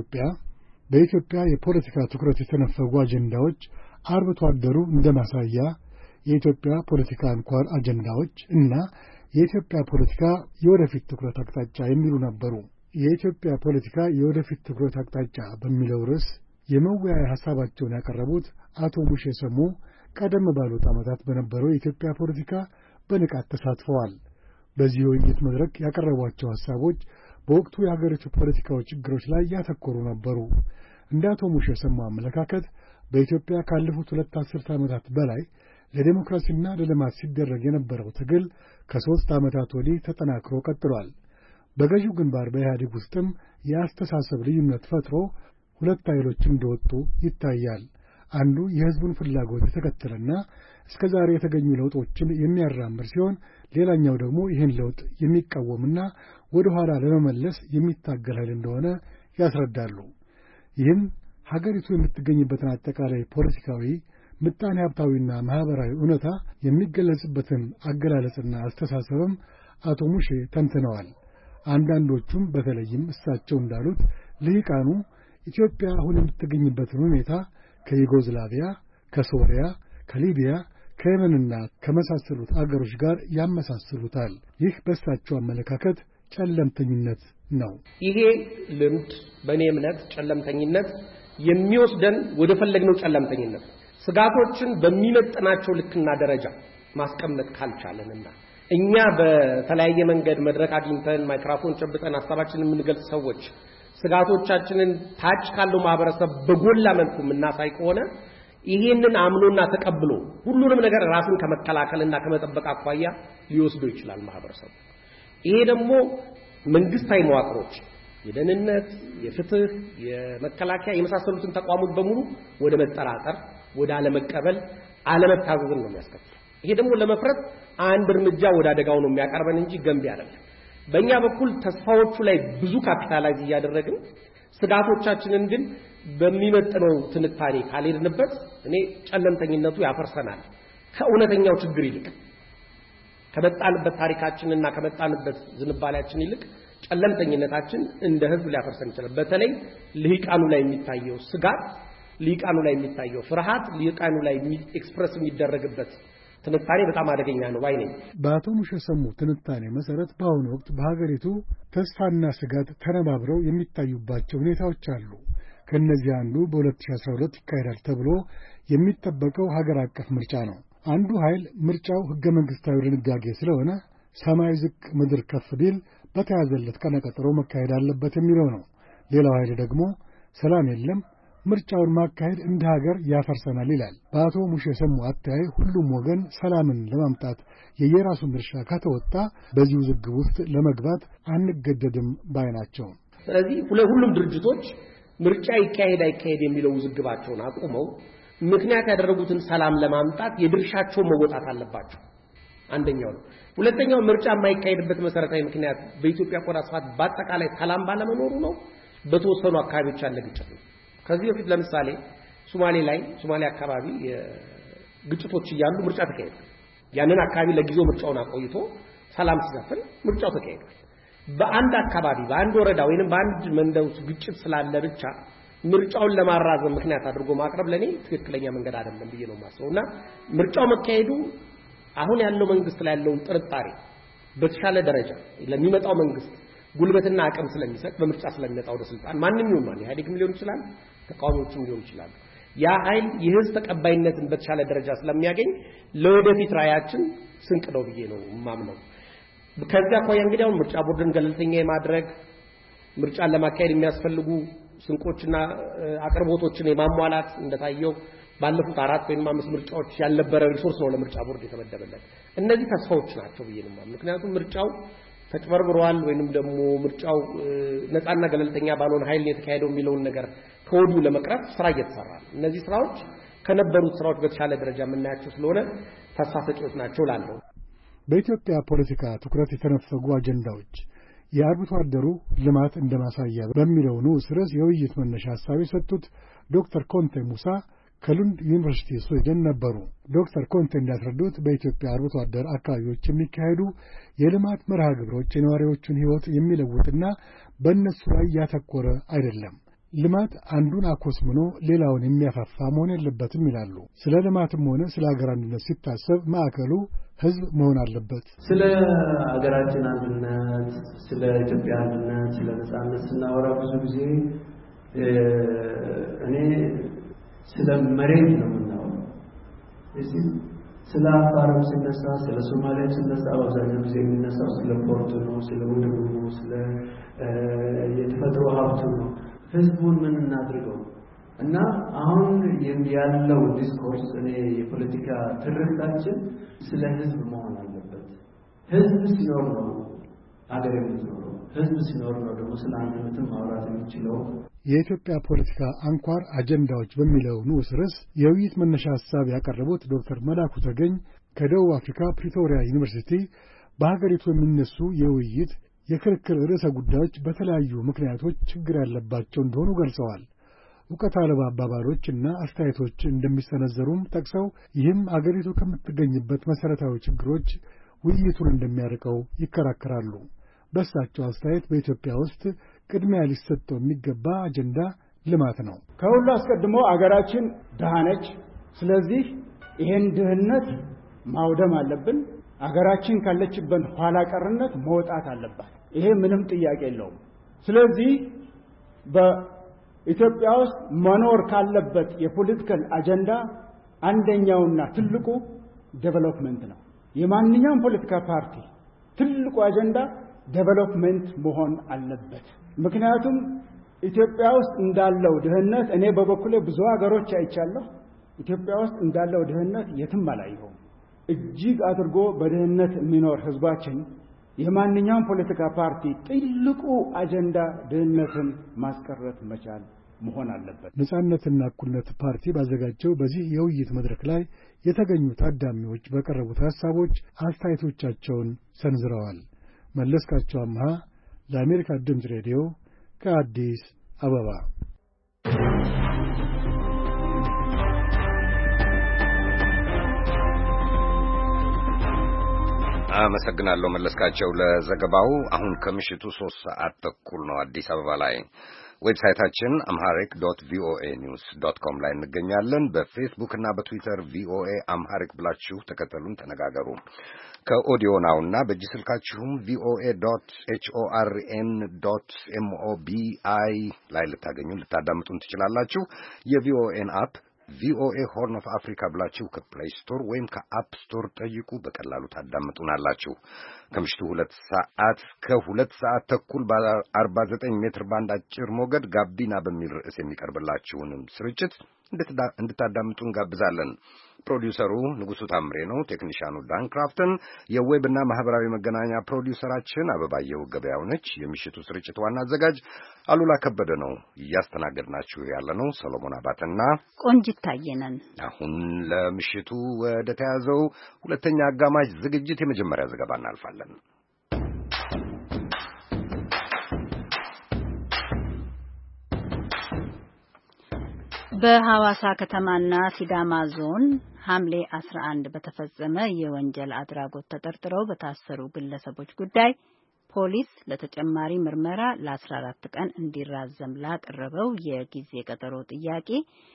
በኢትዮጵያ የፖለቲካ ትኩረት የተነፈጉ አጀንዳዎች፣ አርብቶ አደሩ እንደ ማሳያ፣ የኢትዮጵያ ፖለቲካ አንኳር አጀንዳዎች እና የኢትዮጵያ ፖለቲካ የወደፊት ትኩረት አቅጣጫ የሚሉ ነበሩ። የኢትዮጵያ ፖለቲካ የወደፊት ትኩረት አቅጣጫ በሚለው ርዕስ የመወያያ ሐሳባቸውን ያቀረቡት አቶ ሙሼ ሰሙ ቀደም ባሉት ዓመታት በነበረው የኢትዮጵያ ፖለቲካ በንቃት ተሳትፈዋል። በዚህ የውይይት መድረክ ያቀረቧቸው ሐሳቦች በወቅቱ የሀገሪቱ ፖለቲካዊ ችግሮች ላይ ያተኮሩ ነበሩ። እንደ አቶ ሙሼ ሰሙ አመለካከት በኢትዮጵያ ካለፉት 2 አስርት ዓመታት በላይ ለዲሞክራሲና ለልማት ሲደረግ የነበረው ትግል ከ3 ዓመታት ወዲህ ተጠናክሮ ቀጥሏል። በገዢው ግንባር በኢህአዴግ ውስጥም የአስተሳሰብ ልዩነት ፈጥሮ 2 ኃይሎች እንደወጡ ይታያል። አንዱ የሕዝቡን ፍላጎት የተከተለና እስከ ዛሬ የተገኙ ለውጦችን የሚያራምድ ሲሆን፣ ሌላኛው ደግሞ ይህን ለውጥ የሚቃወምና ወደ ኋላ ለመመለስ የሚታገል ኃይል እንደሆነ ያስረዳሉ። ይህም ሀገሪቱ የምትገኝበትን አጠቃላይ ፖለቲካዊ፣ ምጣኔ ሀብታዊና ማኅበራዊ እውነታ የሚገለጽበትን አገላለጽና አስተሳሰብም አቶ ሙሼ ተንትነዋል። አንዳንዶቹም በተለይም እሳቸው እንዳሉት ልሂቃኑ ኢትዮጵያ አሁን የምትገኝበትን ሁኔታ ከዩጎዝላቪያ፣ ከሶሪያ፣ ከሊቢያ፣ ከየመንና ከመሳሰሉት አገሮች ጋር ያመሳስሉታል። ይህ በእሳቸው አመለካከት ጨለምተኝነት ነው። ይሄ ልምድ በእኔ እምነት ጨለምተኝነት የሚወስደን ወደ ፈለግነው ጨለምተኝነት፣ ስጋቶችን በሚመጥናቸው ልክና ደረጃ ማስቀመጥ ካልቻለንና እኛ በተለያየ መንገድ መድረክ አግኝተን ማይክሮፎን ጨብጠን ሐሳባችንን የምንገልጽ ሰዎች ስጋቶቻችንን ታች ካለው ማህበረሰብ በጎላ መልኩ የምናሳይ ከሆነ ይሄንን አምኖና ተቀብሎ ሁሉንም ነገር ራስን ከመከላከልና ከመጠበቅ አኳያ ሊወስዶ ይችላል ማህበረሰብ። ይሄ ደግሞ መንግስታዊ መዋቅሮች የደህንነት፣ የፍትህ፣ የመከላከያ የመሳሰሉትን ተቋሞች በሙሉ ወደ መጠራጠር፣ ወደ አለመቀበል፣ አለመታዘዝን ነው የሚያስከትለው። ይሄ ደግሞ ለመፍረጥ አንድ እርምጃ ወደ አደጋው ነው የሚያቀርበን እንጂ ገንቢ አይደለም። በእኛ በኩል ተስፋዎቹ ላይ ብዙ ካፒታላይዝ እያደረግን ስጋቶቻችንን ግን በሚመጥነው ትንታኔ ካልሄድንበት እኔ ጨለምተኝነቱ ያፈርሰናል። ከእውነተኛው ችግር ይልቅ ከመጣንበት ታሪካችንና ከመጣንበት ዝንባሌያችን ይልቅ ጨለምተኝነታችን እንደ ህዝብ ሊያፈርሰን ይችላል። በተለይ ልሂቃኑ ላይ የሚታየው ስጋት፣ ልሂቃኑ ላይ የሚታየው ፍርሃት፣ ልሂቃኑ ላይ ኤክስፕረስ የሚደረግበት ትንታኔ በጣም አደገኛ ነው ባይ ነኝ። በአቶ ሙሼ ሰሙ ትንታኔ መሰረት በአሁኑ ወቅት በሀገሪቱ ተስፋና ስጋት ተነባብረው የሚታዩባቸው ሁኔታዎች አሉ። ከነዚህ አንዱ በ2012 ይካሄዳል ተብሎ የሚጠበቀው ሀገር አቀፍ ምርጫ ነው። አንዱ ኃይል ምርጫው ህገ መንግስታዊ ድንጋጌ ስለሆነ ሰማይ ዝቅ ምድር ከፍ ቢል በተያዘለት ቀነ ቀጠሮ መካሄድ አለበት የሚለው ነው። ሌላው ኃይል ደግሞ ሰላም የለም ምርጫውን ማካሄድ እንደ ሀገር ያፈርሰናል ይላል። በአቶ ሙሼ ሰሙ አተያይ ሁሉም ወገን ሰላምን ለማምጣት የየራሱን ድርሻ ከተወጣ በዚህ ውዝግብ ውስጥ ለመግባት አንገደድም ባይ ናቸው። ስለዚህ ሁሉም ድርጅቶች ምርጫ ይካሄድ አይካሄድ የሚለው ውዝግባቸውን አቁመው ምክንያት ያደረጉትን ሰላም ለማምጣት የድርሻቸውን መወጣት አለባቸው። አንደኛው ነው። ሁለተኛው ምርጫ የማይካሄድበት መሰረታዊ ምክንያት በኢትዮጵያ ቆዳ ስፋት በአጠቃላይ ሰላም ባለመኖሩ ነው። በተወሰኑ አካባቢዎች ያለ ግጭት ነው። ከዚህ በፊት ለምሳሌ ሶማሌ አካባቢ ግጭቶች እያሉ ምርጫ ተካሄደ። ያንን አካባቢ ለጊዜው ምርጫውን አቆይቶ ሰላም ሲሰፍን ምርጫው ተካሄደ። በአንድ አካባቢ በአንድ ወረዳ ወይንም በአንድ መንደር ግጭት ስላለ ብቻ ምርጫውን ለማራዘም ምክንያት አድርጎ ማቅረብ ለኔ ትክክለኛ መንገድ አይደለም ብዬ ነው የማስበውና ምርጫው መካሄዱ አሁን ያለው መንግስት ላይ ያለውን ጥርጣሬ በተሻለ ደረጃ ለሚመጣው መንግስት ጉልበትና አቅም ስለሚሰጥ በምርጫ ስለሚመጣው ወደ ስልጣን ማንንም ይሆናል ኢህአዴግም ሊሆን ይችላል ተቃዋሚዎችም ሊሆን ይችላል ያ ኃይል የህዝብ ተቀባይነትን በተሻለ ደረጃ ስለሚያገኝ ለወደፊት ራያችን ስንቅ ነው ብዬ ነው ማምነው። ከዚያ አኳያ እንግዲህ አሁን ምርጫ ቦርድን ገለልተኛ የማድረግ ምርጫን ለማካሄድ የሚያስፈልጉ ስንቆችና አቅርቦቶችን የማሟላት እንደታየው ባለፉት 4 ወይም 5 ምርጫዎች ያልነበረ ሪሶርስ ነው ለምርጫ ቦርድ የተመደበለት። እነዚህ ተስፋዎች ናቸው ብዬ ነው። ምክንያቱም ምርጫው ተጭበርብሯል ወይንም ደግሞ ምርጫው ነፃና ገለልተኛ ባልሆነ ኃይል የተካሄደው የሚለውን ነገር ከወዲሁ ለመቅረፍ ስራ እየተሰራ ነው። እነዚህ ስራዎች ከነበሩት ስራዎች በተሻለ ደረጃ የምናያቸው ስለሆነ ተስፋ ሰጪዎች ናቸው ላለው። በኢትዮጵያ ፖለቲካ ትኩረት የተነፈጉ አጀንዳዎች የአርብቶ አደሩ ልማት እንደማሳያ በሚለው ንዑስ ርዕስ የውይይት መነሻ ሐሳብ የሰጡት ዶክተር ኮንቴ ሙሳ ከሉንድ ዩኒቨርሲቲ ስዊድን ነበሩ። ዶክተር ኮንቴ እንዳስረዱት በኢትዮጵያ አርብቶ አደር አካባቢዎች የሚካሄዱ የልማት መርሃ ግብሮች የነዋሪዎቹን ሕይወት የሚለውጥና በእነሱ ላይ ያተኮረ አይደለም። ልማት አንዱን አኮስምኖ ሌላውን የሚያፋፋ መሆን የለበትም ይላሉ። ስለ ልማትም ሆነ ስለ ሀገር አንድነት ሲታሰብ ማዕከሉ ሕዝብ መሆን አለበት። ስለ ሀገራችን አንድነት፣ ስለ ኢትዮጵያ አንድነት፣ ስለ ነጻነት ስናወራ ብዙ ጊዜ እኔ ስለ መሬት ነው የምናወራው። እዚህ ስለ አፋርም ሲነሳ ስለ ሶማሊያ ሲነሳ በአብዛኛው ጊዜ የሚነሳው ስለ ፖርቱ ነው፣ ስለ ወደቡ ነው፣ ስለ የተፈጥሮ ሀብቱ ነው። ህዝቡን ምን እናድርገው እና አሁን ያለው ዲስኮርስ እኔ የፖለቲካ ትርክታችን ስለ ህዝብ መሆን አለበት። ህዝብ ሲኖር ነው አገር የምትኖረው። ህዝብ ሲኖር ነው ደግሞ ስለ አንድነትም ማውራት የሚችለው። የኢትዮጵያ ፖለቲካ አንኳር አጀንዳዎች በሚለው ንዑስ ርዕስ የውይይት መነሻ ሐሳብ ያቀረቡት ዶክተር መላኩ ተገኝ ከደቡብ አፍሪካ ፕሪቶሪያ ዩኒቨርሲቲ በሀገሪቱ የሚነሱ የውይይት የክርክር ርዕሰ ጉዳዮች በተለያዩ ምክንያቶች ችግር ያለባቸው እንደሆኑ ገልጸዋል። ዕውቀት አልባ አባባሎችና አስተያየቶች እንደሚሰነዘሩም ጠቅሰው ይህም አገሪቱ ከምትገኝበት መሠረታዊ ችግሮች ውይይቱን እንደሚያርቀው ይከራከራሉ። በእሳቸው አስተያየት በኢትዮጵያ ውስጥ ቅድሚያ ሊሰጠው የሚገባ አጀንዳ ልማት ነው። ከሁሉ አስቀድሞ አገራችን ድሃ ነች። ስለዚህ ይሄን ድህነት ማውደም አለብን። አገራችን ካለችበት ኋላ ቀርነት መውጣት አለባት። ይሄ ምንም ጥያቄ የለውም። ስለዚህ በኢትዮጵያ ውስጥ መኖር ካለበት የፖለቲካል አጀንዳ አንደኛውና ትልቁ ዴቨሎፕመንት ነው። የማንኛውም ፖለቲካ ፓርቲ ትልቁ አጀንዳ ዴቨሎፕመንት መሆን አለበት። ምክንያቱም ኢትዮጵያ ውስጥ እንዳለው ድህነት እኔ በበኩሌ ብዙ ሀገሮች አይቻለሁ። ኢትዮጵያ ውስጥ እንዳለው ድህነት የትም አላየሁም። እጅግ አድርጎ በድህነት የሚኖር ህዝባችን የማንኛውም ፖለቲካ ፓርቲ ትልቁ አጀንዳ ድህነትን ማስቀረት መቻል መሆን አለበት። ነጻነትና እኩልነት ፓርቲ ባዘጋጀው በዚህ የውይይት መድረክ ላይ የተገኙ ታዳሚዎች በቀረቡት ሐሳቦች አስተያየቶቻቸውን ሰንዝረዋል። መለስካቸው አምሃ ለአሜሪካ ድምፅ ሬዲዮ ከአዲስ አበባ። አመሰግናለሁ መለስካቸው ለዘገባው። አሁን ከምሽቱ 3:30 ነው አዲስ አበባ ላይ። ዌብሳይታችን amharic.voanews.com ላይ እንገኛለን። በፌስቡክ እና በትዊተር ቪኦኤ አምሃሪክ ብላችሁ ተከተሉን፣ ተነጋገሩ። ከኦዲዮ ናውና በእጅ ስልካችሁም voa.horn.mobi ላይ ልታዳምጡን ትችላላችሁ። የቪኦኤን አፕ ቪኦኤ ሆርን ኦፍ አፍሪካ ብላችሁ ከፕሌይ ስቶር ወይም ከአፕ ስቶር ጠይቁ፣ በቀላሉ ታዳምጡናላችሁ። ከምሽቱ 2 ሰዓት እስከ 2 ሰዓት ተኩል በ49 ሜትር ባንድ አጭር ሞገድ ጋቢና በሚል ርዕስ የሚቀርብላችሁንም ስርጭት እንድታዳምጡ እንጋብዛለን። ፕሮዲውሰሩ ንጉሱ ታምሬ ነው። ቴክኒሻኑ ዳን ክራፍተን፣ የዌብና ማህበራዊ መገናኛ ፕሮዲውሰራችን አበባየሁ ገበያው ነች። የምሽቱ ስርጭት ዋና አዘጋጅ አሉላ ከበደ ነው። እያስተናገድናችሁ ያለነው ሰሎሞን አባተና ቆንጂት ታየነን። አሁን ለምሽቱ ወደ ተያዘው ሁለተኛ አጋማሽ ዝግጅት የመጀመሪያ ዘገባ እናልፋለን። በሐዋሳ ከተማና ሲዳማ ዞን ሐምሌ 11 በተፈጸመ የወንጀል አድራጎት ተጠርጥረው በታሰሩ ግለሰቦች ጉዳይ ፖሊስ ለተጨማሪ ምርመራ ለ14 ቀን እንዲራዘም ላቀረበው የጊዜ ቀጠሮ ጥያቄ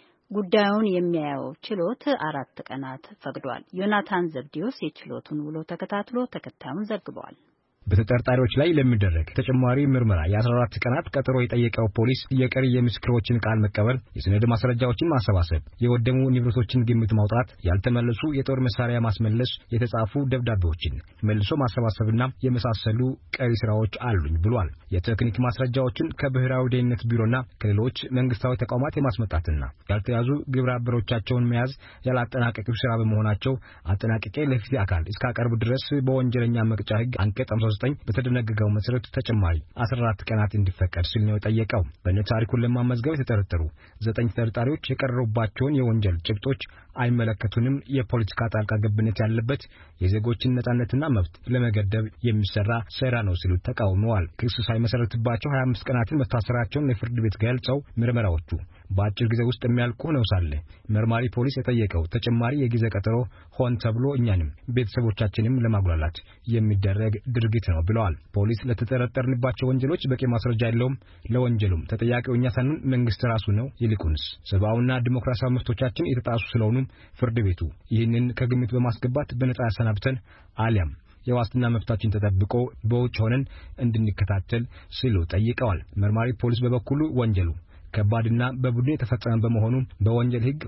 ጉዳዩን የሚያየው ችሎት 4 ቀናት ፈቅዷል። ዮናታን ዘብዲዮስ የችሎቱን ውሎ ተከታትሎ ተከታዩን ዘግቧል። በተጠርጣሪዎች ላይ ለሚደረግ ተጨማሪ ምርመራ የ14 ቀናት ቀጠሮ የጠየቀው ፖሊስ የቀሪ የምስክሮችን ቃል መቀበል፣ የሰነድ ማስረጃዎችን ማሰባሰብ፣ የወደሙ ንብረቶችን ግምት ማውጣት፣ ያልተመለሱ የጦር መሳሪያ ማስመለስ፣ የተጻፉ ደብዳቤዎችን መልሶ ማሰባሰብና የመሳሰሉ ቀሪ ስራዎች አሉኝ ብሏል። የቴክኒክ ማስረጃዎችን ከብሔራዊ ደህንነት ቢሮና ከሌሎች መንግስታዊ ተቋማት የማስመጣትና ያልተያዙ ግብረ አበሮቻቸውን መያዝ ያላጠናቀቁ ስራ በመሆናቸው አጠናቅቄ ለፍትህ አካል እስካቀርብ ድረስ በወንጀለኛ መቅጫ ህግ አንቀጽ 59 በተደነገገው መሰረት ተጨማሪ 14 ቀናት እንዲፈቀድ ሲል ነው የጠየቀው። በነታሪኩን ለማመዝገብ የተጠረጠሩ 9 ተጠርጣሪዎች የቀረቡባቸውን የወንጀል ጭብጦች አይመለከቱንም፣ የፖለቲካ ጣልቃ ገብነት ያለበት የዜጎችን ነጻነትና መብት ለመገደብ የሚሰራ ሴራ ነው ሲሉ ተቃውመዋል። ክስ ሳይመሰረትባቸው 25 ቀናትን መታሰራቸውን ለፍርድ ቤት ገልጸው ምርመራዎቹ በአጭር ጊዜ ውስጥ የሚያልቁ ነው ሳለ መርማሪ ፖሊስ የጠየቀው ተጨማሪ የጊዜ ቀጠሮ ሆን ተብሎ እኛንም ቤተሰቦቻችንም ለማጉላላት የሚደረግ ድርጊት ነው ብለዋል። ፖሊስ ለተጠረጠርንባቸው ወንጀሎች በቂ ማስረጃ የለውም፣ ለወንጀሉም ተጠያቂው እኛ ሳንሆን መንግስት ራሱ ነው፣ ይልቁንስ ሰብአዊና ዲሞክራሲያዊ መብቶቻችን የተጣሱ ስለሆኑ ፍርድ ቤቱ ይህንን ከግምት በማስገባት በነጻ ያሰናብተን አሊያም የዋስትና መብታችን ተጠብቆ በውጭ ሆነን እንድንከታተል ሲሉ ጠይቀዋል። መርማሪ ፖሊስ በበኩሉ ወንጀሉ ከባድና በቡድን የተፈጸመ በመሆኑ በወንጀል ህግ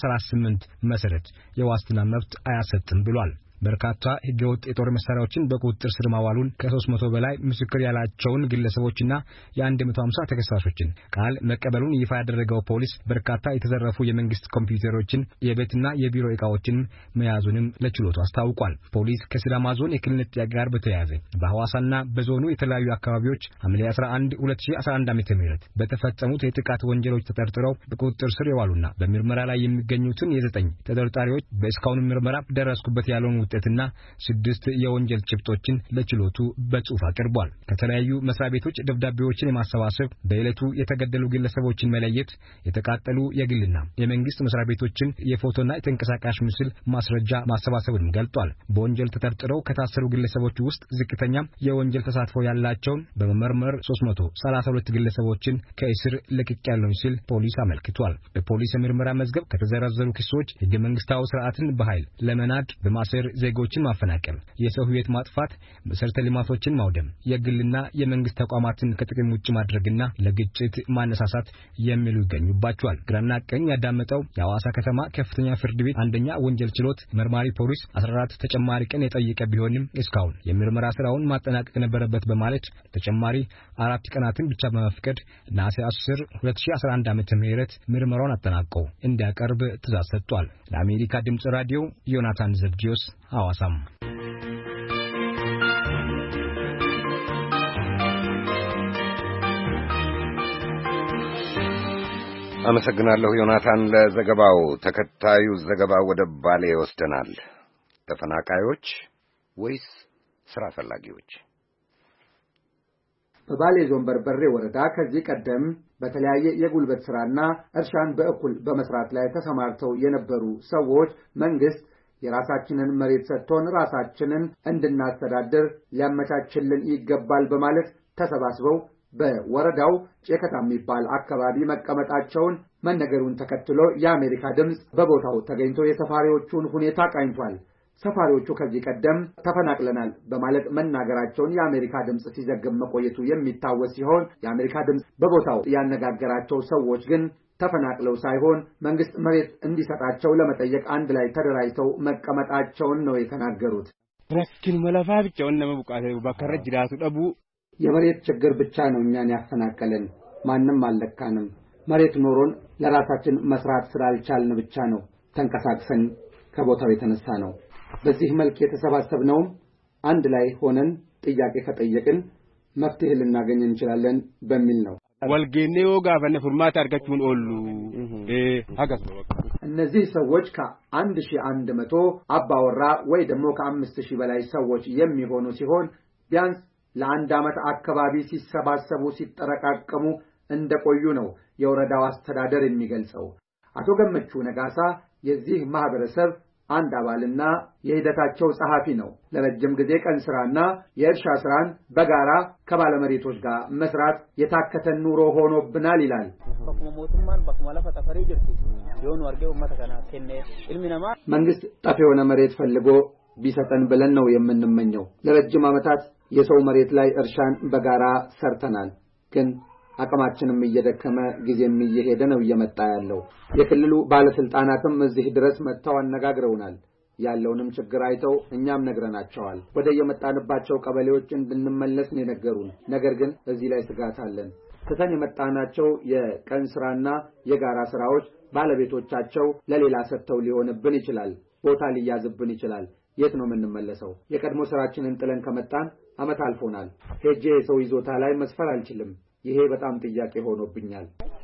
238 መሰረት የዋስትና መብት አያሰጥም ብሏል። በርካታ ህገወጥ የጦር መሳሪያዎችን በቁጥጥር ስር ማዋሉን ከ300 በላይ ምስክር ያላቸውን ግለሰቦችና የ150 ተከሳሾችን ቃል መቀበሉን ይፋ ያደረገው ፖሊስ በርካታ የተዘረፉ የመንግስት ኮምፒውተሮችን፣ የቤትና የቢሮ ዕቃዎችን መያዙንም ለችሎቱ አስታውቋል። ፖሊስ ከሲዳማ ዞን የክልልነት ጥያቄ ጋር በተያያዘ በሐዋሳና በዞኑ የተለያዩ አካባቢዎች ሐምሌ 11 2011 ዓ.ም በተፈጸሙት የጥቃት ወንጀሎች ተጠርጥረው በቁጥጥር ስር የዋሉና በምርመራ ላይ የሚገኙትን የ9 ተጠርጣሪዎች በእስካሁን ምርመራ ደረስኩበት ያለውን ውጤትና 6 የወንጀል ጭብጦችን ለችሎቱ በጽሁፍ አቅርቧል። ከተለያዩ መስሪያ ቤቶች ደብዳቤዎችን የማሰባሰብ፣ በዕለቱ የተገደሉ ግለሰቦችን መለየት፣ የተቃጠሉ የግልና የመንግስት መስሪያ ቤቶችን የፎቶና የተንቀሳቃሽ ምስል ማስረጃ ማሰባሰብንም ገልጧል። በወንጀል ተጠርጥረው ከታሰሩ ግለሰቦች ውስጥ ዝቅተኛ የወንጀል ተሳትፎ ያላቸውን በመመርመር 332 ግለሰቦችን ከእስር ለቅቄያለሁ ሲል ፖሊስ አመልክቷል። በፖሊስ የምርመራ መዝገብ ከተዘረዘሩ ክሶች ህገ መንግስታዊ ስርዓትን በኃይል ለመናድ፣ በማሰር ዜጎችን ማፈናቀል፣ የሰው ሕይወት ማጥፋት፣ መሰረተ ልማቶችን ማውደም፣ የግልና የመንግስት ተቋማትን ከጥቅም ውጭ ማድረግና ለግጭት ማነሳሳት የሚሉ ይገኙባቸዋል። ግራና ቀኝ ያዳመጠው የሐዋሳ ከተማ ከፍተኛ ፍርድ ቤት አንደኛ ወንጀል ችሎት መርማሪ ፖሊስ 14 ተጨማሪ ቀን የጠየቀ ቢሆንም እስካሁን የምርመራ ስራውን ማጠናቀቅ ነበረበት በማለት ተጨማሪ 4 ቀናትን ብቻ በመፍቀድ ነሐሴ 10 2011 ዓ.ም ምርመራውን አጠናቀው እንዲያቀርብ ትዕዛዝ ሰጥቷል። ለአሜሪካ ድምጽ ራዲዮ ዮናታን ዘብዲዮስ ሐዋሳም። አመሰግናለሁ ዮናታን ለዘገባው። ተከታዩ ዘገባ ወደ ባሌ ይወስደናል። ተፈናቃዮች ወይስ ስራ ፈላጊዎች? በባሌ ዞን በርበሬ ወረዳ ከዚህ ቀደም በተለያየ የጉልበት ስራና እርሻን በእኩል በመስራት ላይ ተሰማርተው የነበሩ ሰዎች መንግስት የራሳችንን መሬት ሰጥቶን ራሳችንን እንድናስተዳድር ሊያመቻችልን ይገባል በማለት ተሰባስበው በወረዳው ጨከታ የሚባል አካባቢ መቀመጣቸውን መነገሩን ተከትሎ የአሜሪካ ድምጽ በቦታው ተገኝቶ የሰፋሪዎቹን ሁኔታ ቃኝቷል። ሰፋሪዎቹ ከዚህ ቀደም ተፈናቅለናል በማለት መናገራቸውን የአሜሪካ ድምጽ ሲዘግብ መቆየቱ የሚታወስ ሲሆን የአሜሪካ ድምጽ በቦታው ያነጋገራቸው ሰዎች ግን ተፈናቅለው ሳይሆን መንግስት መሬት እንዲሰጣቸው ለመጠየቅ አንድ ላይ ተደራጅተው መቀመጣቸውን ነው የተናገሩት። ረስኪን መለፋ ብቻውን ለመብቃተው በከረ ጅራቱ ደቡ የመሬት ችግር ብቻ ነው እኛን ያፈናቀለን። ማንንም አልለካንም። መሬት ኖሮን ለራሳችን መስራት ስላልቻልን ብቻ ነው ተንቀሳቅሰን ከቦታው የተነሳ ነው። በዚህ መልክ የተሰባሰብነው አንድ ላይ ሆነን ጥያቄ ከጠየቅን መፍትሄ ልናገኝ እንችላለን በሚል ነው። ወልጌኔው ጋፈነ ፎርማት አርጋችሁን ኦሉ ሀገስ እነዚህ ሰዎች ከ1100 አባወራ ወይ ደግሞ ከ5000 በላይ ሰዎች የሚሆኑ ሲሆን ቢያንስ ለአንድ ዓመት አካባቢ ሲሰባሰቡ ሲጠረቃቀሙ እንደቆዩ ነው የወረዳው አስተዳደር የሚገልጸው። አቶ ገመቹ ነጋሳ የዚህ ማህበረሰብ አንድ አባልና የሂደታቸው ጸሐፊ ነው። ለረጅም ጊዜ ቀን ስራና የእርሻ ስራን በጋራ ከባለመሬቶች ጋር መስራት የታከተን ኑሮ ሆኖብናል ይላል። መንግስት ጠፍ የሆነ መሬት ፈልጎ ቢሰጠን ብለን ነው የምንመኘው። ለረጅም ዓመታት የሰው መሬት ላይ እርሻን በጋራ ሰርተናል። ግን አቅማችንም እየደከመ ጊዜም እየሄደ ነው እየመጣ ያለው። የክልሉ ባለስልጣናትም እዚህ ድረስ መጥተው አነጋግረውናል። ያለውንም ችግር አይተው እኛም ነግረናቸዋል። ወደ የመጣንባቸው ቀበሌዎች እንድንመለስ ነው የነገሩን። ነገር ግን እዚህ ላይ ስጋት አለን። ትተን የመጣናቸው የቀን ስራና የጋራ ስራዎች ባለቤቶቻቸው ለሌላ ሰጥተው ሊሆንብን ይችላል። ቦታ ሊያዝብን ይችላል። የት ነው የምንመለሰው? የቀድሞ ስራችንን ጥለን ከመጣን ዓመት አልፎናል። ሄጄ የሰው ይዞታ ላይ መስፈር አልችልም። ይሄ በጣም ጥያቄ ሆኖብኛል።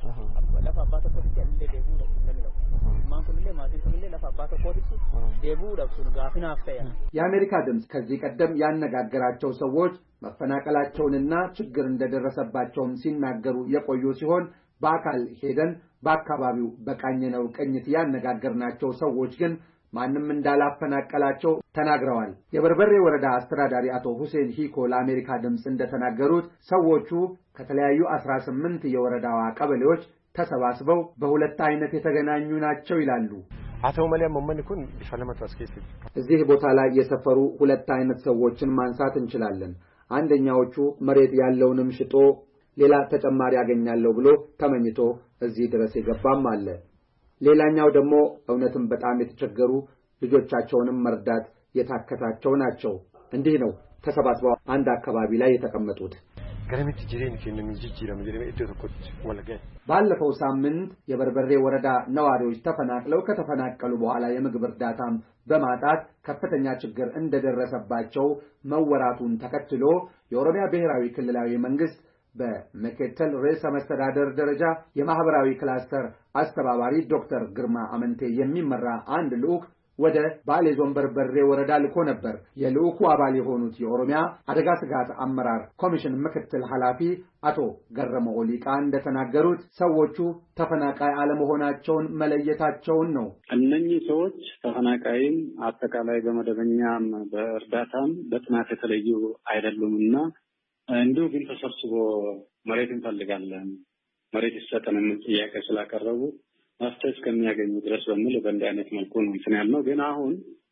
የአሜሪካ ድምጽ ከዚህ ቀደም ያነጋገራቸው ሰዎች መፈናቀላቸውንና ችግር እንደደረሰባቸውም ሲናገሩ የቆዩ ሲሆን በአካል ሄደን በአካባቢው በቃኘነው ቅኝት ያነጋገርናቸው ሰዎች ግን ማንም እንዳላፈናቀላቸው ተናግረዋል። የበርበሬ ወረዳ አስተዳዳሪ አቶ ሁሴን ሂኮ ለአሜሪካ ድምጽ እንደተናገሩት ሰዎቹ ከተለያዩ 18 የወረዳዋ ቀበሌዎች ተሰባስበው በሁለት አይነት የተገናኙ ናቸው ይላሉ። አቶ መለም መመንኩን ቢፈለመት አስከፊ እዚህ ቦታ ላይ የሰፈሩ ሁለት አይነት ሰዎችን ማንሳት እንችላለን። አንደኛዎቹ መሬት ያለውንም ሽጦ ሌላ ተጨማሪ ያገኛለሁ ብሎ ተመኝቶ እዚህ ድረስ የገባም አለ። ሌላኛው ደግሞ እውነትም በጣም የተቸገሩ ልጆቻቸውንም መርዳት የታከታቸው ናቸው። እንዲህ ነው ተሰባስበው አንድ አካባቢ ላይ የተቀመጡት። ገረመት ጅሬን ከነም ጂጂራም ጀረመ እደረኩት ወለገ ባለፈው ሳምንት የበርበሬ ወረዳ ነዋሪዎች ተፈናቅለው ከተፈናቀሉ በኋላ የምግብ እርዳታም በማጣት ከፍተኛ ችግር እንደደረሰባቸው መወራቱን ተከትሎ የኦሮሚያ ብሔራዊ ክልላዊ መንግስት በመከተል ርዕሰ መስተዳደር ደረጃ የማህበራዊ ክላስተር አስተባባሪ ዶክተር ግርማ አመንቴ የሚመራ አንድ ልዑክ ወደ ባሌ ዞን በርበሬ ወረዳ ልኮ ነበር። የልዑኩ አባል የሆኑት የኦሮሚያ አደጋ ስጋት አመራር ኮሚሽን ምክትል ኃላፊ አቶ ገረመ ኦሊቃ እንደተናገሩት ሰዎቹ ተፈናቃይ አለመሆናቸውን መለየታቸውን ነው። እነኚህ ሰዎች ተፈናቃይም አጠቃላይ በመደበኛም በእርዳታም በጥናት የተለዩ አይደሉምና እንዲሁ ግን ተሰብስቦ መሬት እንፈልጋለን መሬት ይሰጠን የሚል ጥያቄ ስላቀረቡ መፍትሄ እስከሚያገኙ ድረስ በሚል በእንዲህ አይነት መልኩ ነው እንትን ያልነው። ግን አሁን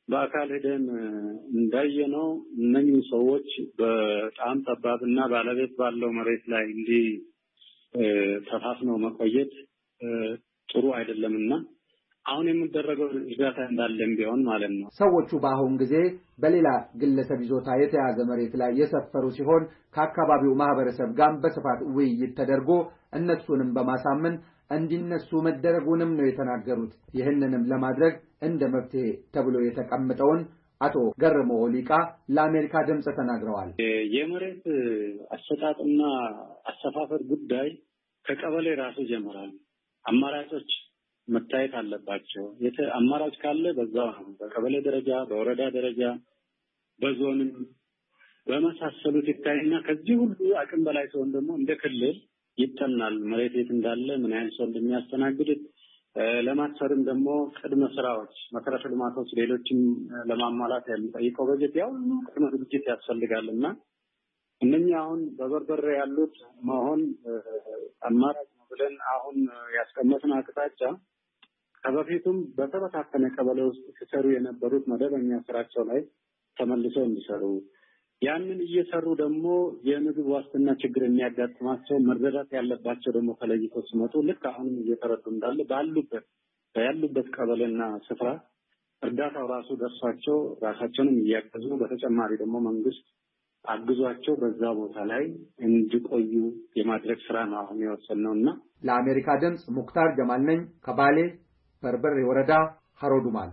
በአካል ሄደን እንዳየነው እነኚህ ሰዎች በጣም ጠባብና ባለቤት ባለው መሬት ላይ እንዲህ ተፋፍነው መቆየት ጥሩ አይደለምና አሁን የሚደረገው እርዳታ እንዳለም ቢሆን ማለት ነው። ሰዎቹ በአሁን ጊዜ በሌላ ግለሰብ ይዞታ የተያዘ መሬት ላይ የሰፈሩ ሲሆን ከአካባቢው ማህበረሰብ ጋር በስፋት ውይይት ተደርጎ እነሱንም በማሳመን እንዲነሱ መደረጉንም ነው የተናገሩት። ይህንንም ለማድረግ እንደ መፍትሄ ተብሎ የተቀመጠውን አቶ ገረሞ ሊቃ ለአሜሪካ ድምጽ ተናግረዋል። የመሬት አሰጣጥና አሰፋፈር ጉዳይ ከቀበሌ ራሱ ጀምራል። አማራጮች መታየት አለባቸው። አማራጭ ካለ በዛው በቀበሌ ደረጃ በወረዳ ደረጃ በዞንም በመሳሰሉት ይታይና ከዚህ ሁሉ አቅም በላይ ሲሆን ደግሞ እንደ ክልል ይጠናል። መሬት የት እንዳለ ምን ያህል ሰው እንደሚያስተናግድ ለማስፈርም ደግሞ ቅድመ ስራዎች መሰረተ ልማቶች ሌሎችም ለማሟላት የሚጠይቀው በጀት ያው ቅድመ ዝግጅት ያስፈልጋልና እነኛ አሁን በበርበሬ ያሉት መሆን አማራጭ ነው ብለን አሁን ያስቀመጥነው አቅጣጫ ከበፊቱም በተበታተነ ቀበሌ ውስጥ ሲሰሩ የነበሩት መደበኛ ስራቸው ላይ ተመልሰው እንዲሰሩ ያንን እየሰሩ ደግሞ የምግብ ዋስትና ችግር የሚያጋጥማቸው መረዳት ያለባቸው ደግሞ ተለይቶ ሲመጡ ልክ አሁንም እየተረዱ እንዳለ ያሉበት ቀበሌና ስፍራ እርዳታው ራሱ ደርሷቸው ራሳቸውንም እያገዙ በተጨማሪ ደግሞ መንግስት አግዟቸው በዛ ቦታ ላይ እንዲቆዩ የማድረግ ስራ ነው አሁን የወሰነውና። ለአሜሪካ ድምጽ ሙክታር ጀማል ነኝ ከባሌ በርበሬ ወረዳ ሀሮዱማል።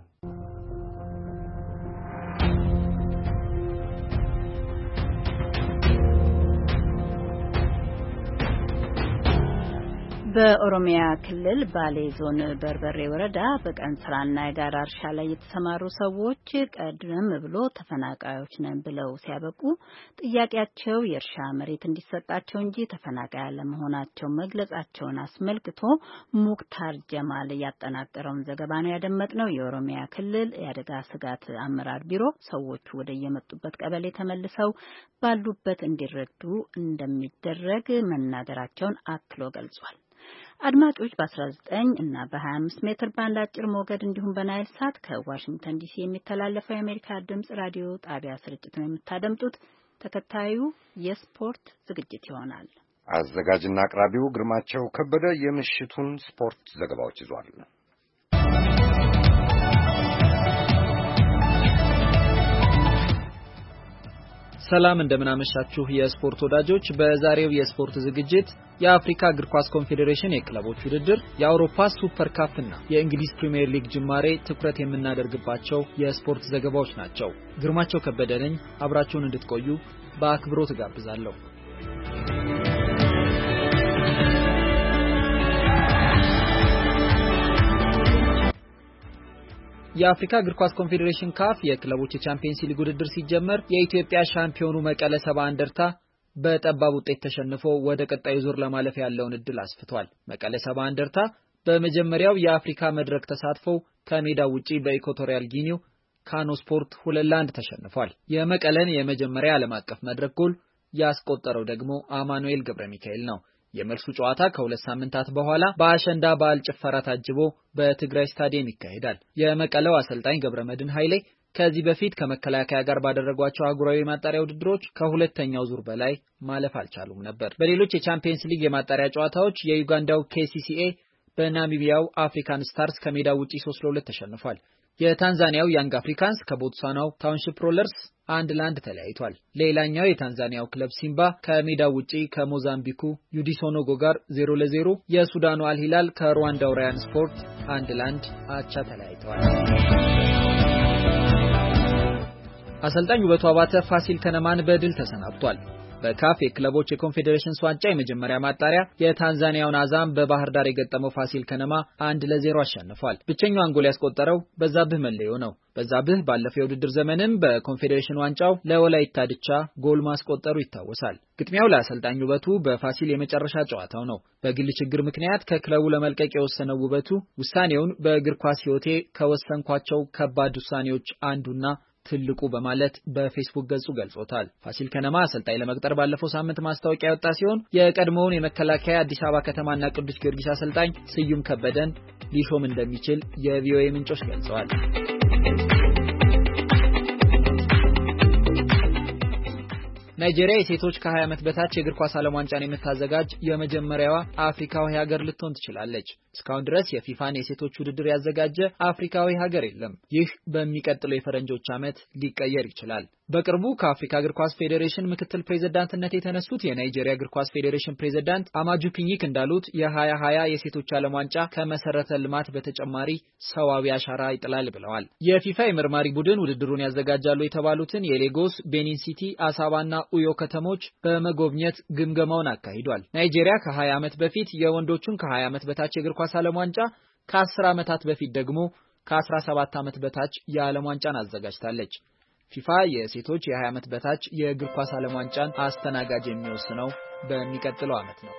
በኦሮሚያ ክልል ባሌ ዞን በርበሬ ወረዳ በቀን ስራና የጋራ እርሻ ላይ የተሰማሩ ሰዎች ቀደም ብሎ ተፈናቃዮች ነን ብለው ሲያበቁ ጥያቄያቸው የእርሻ መሬት እንዲሰጣቸው እንጂ ተፈናቃይ አለመሆናቸው መግለጻቸውን አስመልክቶ ሙክታር ጀማል ያጠናቀረውን ዘገባ ነው ያደመጥነው። የኦሮሚያ ክልል የአደጋ ስጋት አመራር ቢሮ ሰዎቹ ወደ የመጡበት ቀበሌ ተመልሰው ባሉበት እንዲረዱ እንደሚደረግ መናገራቸውን አክሎ ገልጿል። አድማጮች በ19 እና በ25 ሜትር ባንድ አጭር ሞገድ እንዲሁም በናይል ሳት ከዋሽንግተን ዲሲ የሚተላለፈው የአሜሪካ ድምጽ ራዲዮ ጣቢያ ስርጭት ነው የምታደምጡት። ተከታዩ የስፖርት ዝግጅት ይሆናል። አዘጋጅና አቅራቢው ግርማቸው ከበደ የምሽቱን ስፖርት ዘገባዎች ይዟል። ሰላም እንደምናመሻችሁ የስፖርት ወዳጆች። በዛሬው የስፖርት ዝግጅት የአፍሪካ እግር ኳስ ኮንፌዴሬሽን የክለቦች ውድድር፣ የአውሮፓ ሱፐር ካፕ እና የእንግሊዝ ፕሪሚየር ሊግ ጅማሬ ትኩረት የምናደርግባቸው የስፖርት ዘገባዎች ናቸው። ግርማቸው ከበደ ነኝ። አብራችሁን እንድትቆዩ በአክብሮት ጋብዛለሁ። የአፍሪካ እግር ኳስ ኮንፌዴሬሽን ካፍ የክለቦች የቻምፒየንስ ሊግ ውድድር ሲጀመር የኢትዮጵያ ሻምፒዮኑ መቀለ ሰባ እንደርታ በጠባብ ውጤት ተሸንፎ ወደ ቀጣዩ ዙር ለማለፍ ያለውን እድል አስፍቷል። መቀለ ሰባ እንደርታ በመጀመሪያው የአፍሪካ መድረክ ተሳትፎ ከሜዳው ውጪ በኢኳቶሪያል ጊኒው ካኖ ስፖርት 2-1 ተሸንፏል። የመቀለን የመጀመሪያ ዓለም አቀፍ መድረክ ጎል ያስቆጠረው ደግሞ አማኑኤል ገብረ ሚካኤል ነው። የመልሱ ጨዋታ ከሁለት ሳምንታት በኋላ በአሸንዳ በዓል ጭፈራ ታጅቦ በትግራይ ስታዲየም ይካሄዳል። የመቀለው አሰልጣኝ ገብረመድህን ኃይሌ ከዚህ በፊት ከመከላከያ ጋር ባደረጓቸው አህጉራዊ ማጣሪያ ውድድሮች ከሁለተኛው ዙር በላይ ማለፍ አልቻሉም ነበር። በሌሎች የቻምፒየንስ ሊግ የማጣሪያ ጨዋታዎች የዩጋንዳው KCCA በናሚቢያው አፍሪካን ስታርስ ከሜዳው ውጪ 3-2 ተሸንፏል። የታንዛኒያው ያንግ አፍሪካንስ ከቦትስዋናው ታውንሺፕ ሮለርስ 1-1 ተለያይቷል። ሌላኛው የታንዛኒያው ክለብ ሲምባ ከሜዳው ውጪ ከሞዛምቢኩ ዩዲሶኖጎ ጋር 0-0፣ የሱዳኑ አልሂላል ከሩዋንዳው ራያን ስፖርት 1-1 አቻ ተለያይተዋል። አሰልጣኝ ውበቱ አባተ ፋሲል ከነማን በድል ተሰናብቷል። በካፍ የክለቦች የኮንፌዴሬሽንስ ዋንጫ የመጀመሪያ ማጣሪያ የታንዛኒያውን አዛም በባህር ዳር የገጠመው ፋሲል ከነማ 1-0 አሸንፏል። ብቸኛውን ጎል ያስቆጠረው በዛብህ መለዮ ነው። በዛብህ ባለፈው የውድድር ዘመንም በኮንፌዴሬሽን ዋንጫው ለወላይታ ድቻ ጎል ማስቆጠሩ ይታወሳል። ግጥሚያው ለአሰልጣኝ ውበቱ በፋሲል የመጨረሻ ጨዋታው ነው። በግል ችግር ምክንያት ከክለቡ ለመልቀቅ የወሰነው ውበቱ ውሳኔውን በእግር ኳስ ሕይወቴ ከወሰንኳቸው ከባድ ውሳኔዎች አንዱና ትልቁ በማለት በፌስቡክ ገጹ ገልጾታል። ፋሲል ከነማ አሰልጣኝ ለመቅጠር ባለፈው ሳምንት ማስታወቂያ ያወጣ ሲሆን የቀድሞውን የመከላከያ አዲስ አበባ ከተማና ቅዱስ ጊዮርጊስ አሰልጣኝ ስዩም ከበደን ሊሾም እንደሚችል የቪኦኤ ምንጮች ገልጸዋል። ናይጄሪያ የሴቶች ከ20 ዓመት በታች የእግር ኳስ ዓለም ዋንጫን የምታዘጋጅ የመጀመሪያዋ አፍሪካዊ ሀገር ልትሆን ትችላለች። እስካሁን ድረስ የፊፋን የሴቶች ውድድር ያዘጋጀ አፍሪካዊ ሀገር የለም። ይህ በሚቀጥለው የፈረንጆች ዓመት ሊቀየር ይችላል። በቅርቡ ከአፍሪካ እግር ኳስ ፌዴሬሽን ምክትል ፕሬዝዳንትነት የተነሱት የናይጄሪያ እግር ኳስ ፌዴሬሽን ፕሬዝዳንት አማጁ ፒኒክ እንዳሉት የ2020 የሴቶች ዓለም ዋንጫ ከመሰረተ ልማት በተጨማሪ ሰዋዊ አሻራ ይጥላል ብለዋል። የፊፋ የመርማሪ ቡድን ውድድሩን ያዘጋጃሉ የተባሉትን የሌጎስ፣ ቤኒን ሲቲ፣ አሳባና ኡዮ ከተሞች በመጎብኘት ግምገማውን አካሂዷል። ናይጄሪያ ከ20 ዓመት በፊት የወንዶቹን ከ20 ዓመት በታች የእግር ኳስ ዓለም ዋንጫ ከ10 ዓመታት በፊት ደግሞ ከ17 ዓመት በታች የዓለም ዋንጫን አዘጋጅታለች። ፊፋ የሴቶች የ20 ዓመት በታች የእግር ኳስ ዓለም ዋንጫን አስተናጋጅ የሚወስነው በሚቀጥለው ዓመት ነው።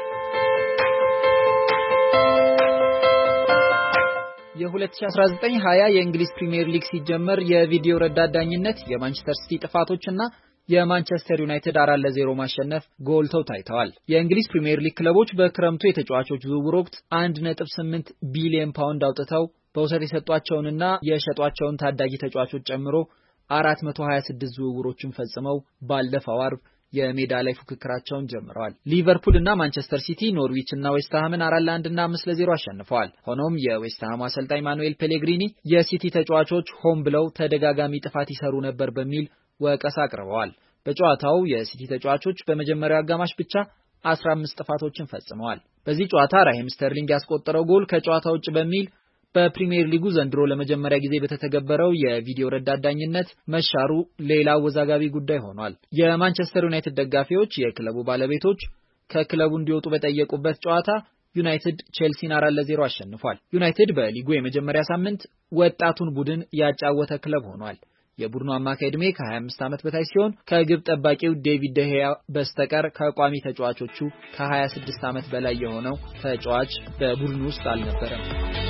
የ2019-20 የእንግሊዝ ፕሪሚየር ሊግ ሲጀመር የቪዲዮ ረዳት ዳኝነት፣ የማንቸስተር ሲቲ ጥፋቶችና የማንቸስተር ዩናይትድ 4-0 ማሸነፍ ጎልተው ታይተዋል። የእንግሊዝ ፕሪሚየር ሊግ ክለቦች በክረምቱ የተጫዋቾች ዝውውር ወቅት 1.8 ቢሊዮን ፓውንድ አውጥተው በውሰት የሰጧቸውንና የሸጧቸውን ታዳጊ ተጫዋቾች ጨምሮ 426 ዝውውሮችን ፈጽመው ባለፈው አርብ የሜዳ ላይ ፉክክራቸውን ጀምረዋል። ሊቨርፑል እና ማንቸስተር ሲቲ ኖርዊች እና ዌስትሃምን 4-1 እና 5-0 አሸንፈዋል። ሆኖም የዌስትሃሙ አሰልጣኝ ማኑኤል ፔሌግሪኒ የሲቲ ተጫዋቾች ሆን ብለው ተደጋጋሚ ጥፋት ይሰሩ ነበር በሚል ወቀሳ አቅርበዋል። በጨዋታው የሲቲ ተጫዋቾች በመጀመሪያው አጋማሽ ብቻ 15 ጥፋቶችን ፈጽመዋል። በዚህ ጨዋታ ራሂም ስተርሊንግ ያስቆጠረው ጎል ከጨዋታው ውጭ በሚል በፕሪሚየር ሊጉ ዘንድሮ ለመጀመሪያ ጊዜ በተተገበረው የቪዲዮ ረዳት ዳኝነት መሻሩ ሌላ አወዛጋቢ ጉዳይ ሆኗል። የማንቸስተር ዩናይትድ ደጋፊዎች የክለቡ ባለቤቶች ከክለቡ እንዲወጡ በጠየቁበት ጨዋታ ዩናይትድ ቼልሲን 4-0 አሸንፏል። ዩናይትድ በሊጉ የመጀመሪያ ሳምንት ወጣቱን ቡድን ያጫወተ ክለብ ሆኗል። የቡድኑ አማካይ ዕድሜ ከ25 ዓመት በታች ሲሆን ከግብ ጠባቂው ዴቪድ ደሄያ በስተቀር ከቋሚ ተጫዋቾቹ ከ26 ዓመት በላይ የሆነው ተጫዋች በቡድኑ ውስጥ አልነበረም።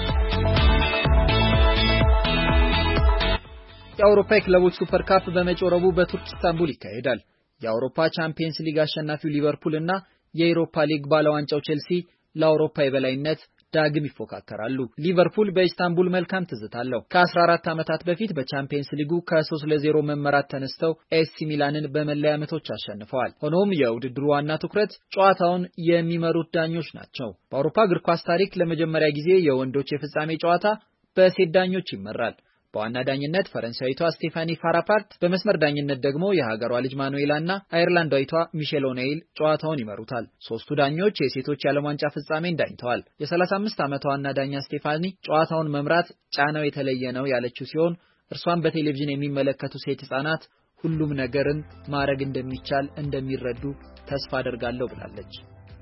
የአውሮፓ ክለቦች ሱፐር ካፕ በመጪው ረቡዕ በቱርክ ኢስታንቡል ይካሄዳል። የአውሮፓ ቻምፒየንስ ሊግ አሸናፊው ሊቨርፑል እና የአውሮፓ ሊግ ባለዋንጫው ቼልሲ ለአውሮፓ የበላይነት ዳግም ይፎካከራሉ። ሊቨርፑል በኢስታንቡል መልካም ትዝታ አለው። ከ14 ዓመታት በፊት በቻምፒየንስ ሊጉ ከ3-0 መመራት ተነስተው ኤሲ ሚላንን በመለያ ምቶች አሸንፈዋል። ሆኖም የውድድሩ ዋና ትኩረት ጨዋታውን የሚመሩት ዳኞች ናቸው። በአውሮፓ እግር ኳስ ታሪክ ለመጀመሪያ ጊዜ የወንዶች የፍጻሜ ጨዋታ በሴት ዳኞች ይመራል። በዋና ዳኝነት ፈረንሳዊቷ ስቴፋኒ ፋራፓርት፣ በመስመር ዳኝነት ደግሞ የሀገሯ ልጅ ማኑኤላና አየርላንዳዊቷ ሚሼል ኦኔይል ጨዋታውን ይመሩታል። ሶስቱ ዳኞች የሴቶች የዓለም ዋንጫ ፍጻሜን ዳኝተዋል። የ35 ዓመቷ ዋና ዳኛ ስቴፋኒ ጨዋታውን መምራት ጫናው የተለየ ነው ያለችው ሲሆን እርሷን በቴሌቪዥን የሚመለከቱ ሴት ህጻናት ሁሉም ነገርን ማድረግ እንደሚቻል እንደሚረዱ ተስፋ አደርጋለሁ ብላለች።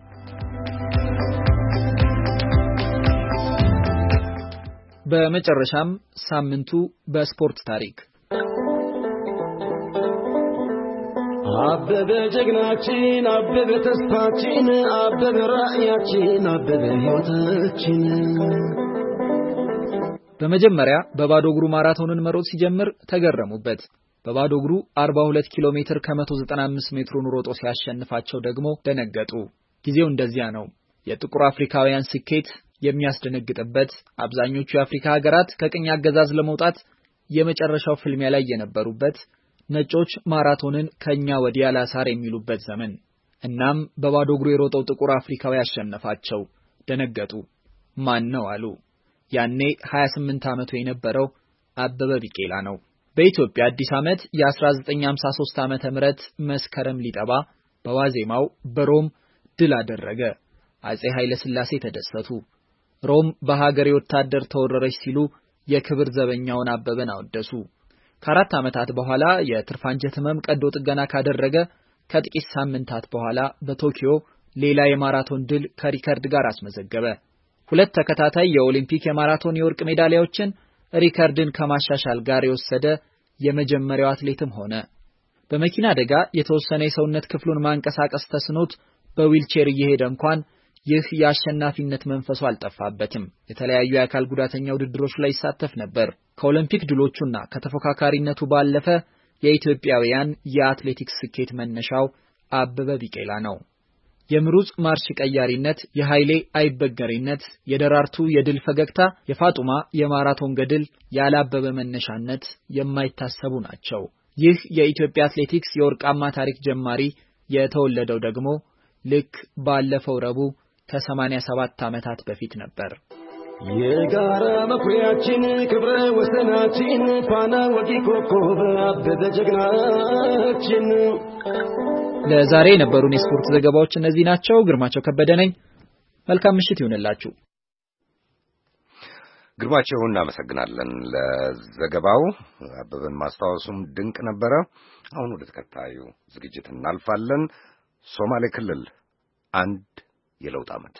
በመጨረሻም ሳምንቱ በስፖርት ታሪክ። አበበ ጀግናችን፣ አበበ ተስፋችን፣ አበበ ራእያችን፣ አበበ ህይወታችን። በመጀመሪያ በባዶ እግሩ ማራቶንን መሮጥ ሲጀምር ተገረሙበት። በባዶ እግሩ 42 ኪሎ ሜትር ከ195 ሜትሩን ሮጦ ሲያሸንፋቸው ደግሞ ደነገጡ። ጊዜው እንደዚያ ነው። የጥቁር አፍሪካውያን ስኬት የሚያስደነግጥበት፣ አብዛኞቹ የአፍሪካ ሀገራት ከቅኝ አገዛዝ ለመውጣት የመጨረሻው ፍልሚያ ላይ የነበሩበት፣ ነጮች ማራቶንን ከኛ ወዲያ ላሳር የሚሉበት ዘመን። እናም በባዶ እግሩ የሮጠው ጥቁር አፍሪካዊ ያሸነፋቸው። ደነገጡ። ማን ነው አሉ። ያኔ 28 ዓመቱ የነበረው አበበ ቢቂላ ነው። በኢትዮጵያ አዲስ ዓመት የ1953 ዓመተ ምህረት መስከረም ሊጠባ በዋዜማው በሮም ድል አደረገ። አጼ ኃይለ ሥላሴ ተደሰቱ። ሮም በሀገሬ ወታደር ተወረረች ሲሉ የክብር ዘበኛውን አበበን አወደሱ። ከ4 ዓመታት በኋላ የትርፍ አንጀት ህመም ቀዶ ጥገና ካደረገ ከጥቂት ሳምንታት በኋላ በቶኪዮ ሌላ የማራቶን ድል ከሪከርድ ጋር አስመዘገበ። 2 ተከታታይ የኦሊምፒክ የማራቶን የወርቅ ሜዳሊያዎችን ሪከርድን ከማሻሻል ጋር የወሰደ የመጀመሪያው አትሌትም ሆነ። በመኪና አደጋ የተወሰነ የሰውነት ክፍሉን ማንቀሳቀስ ተስኖት በዊልቼር እየሄደ እንኳን ይህ የአሸናፊነት መንፈሱ አልጠፋበትም። የተለያዩ የአካል ጉዳተኛ ውድድሮች ላይ ይሳተፍ ነበር። ከኦሊምፒክ ድሎቹና ከተፎካካሪነቱ ባለፈ የኢትዮጵያውያን የአትሌቲክስ ስኬት መነሻው አበበ ቢቂላ ነው። የምሩጽ ማርሽ ቀያሪነት፣ የኃይሌ አይበገሪነት፣ የደራርቱ የድል ፈገግታ፣ የፋጡማ የማራቶን ገድል ያለ አበበ መነሻነት የማይታሰቡ ናቸው። ይህ የኢትዮጵያ አትሌቲክስ የወርቃማ ታሪክ ጀማሪ የተወለደው ደግሞ ልክ ባለፈው ረቡዕ ከ87 ዓመታት በፊት ነበር። የጋራ መኩሪያችን ክብረ ወሰናችን ፋና ወጊ ኮከብ አበበ ጀግናችን። ለዛሬ የነበሩን የስፖርት ዘገባዎች እነዚህ ናቸው። ግርማቸው ከበደ ነኝ። መልካም ምሽት ይሁንላችሁ። ግርማቸው እናመሰግናለን ለዘገባው። አበበን ማስታወሱም ድንቅ ነበረ። አሁን ወደ ተከታዩ ዝግጅት እናልፋለን። ሶማሌ ክልል አንድ የለውጥ ዓመት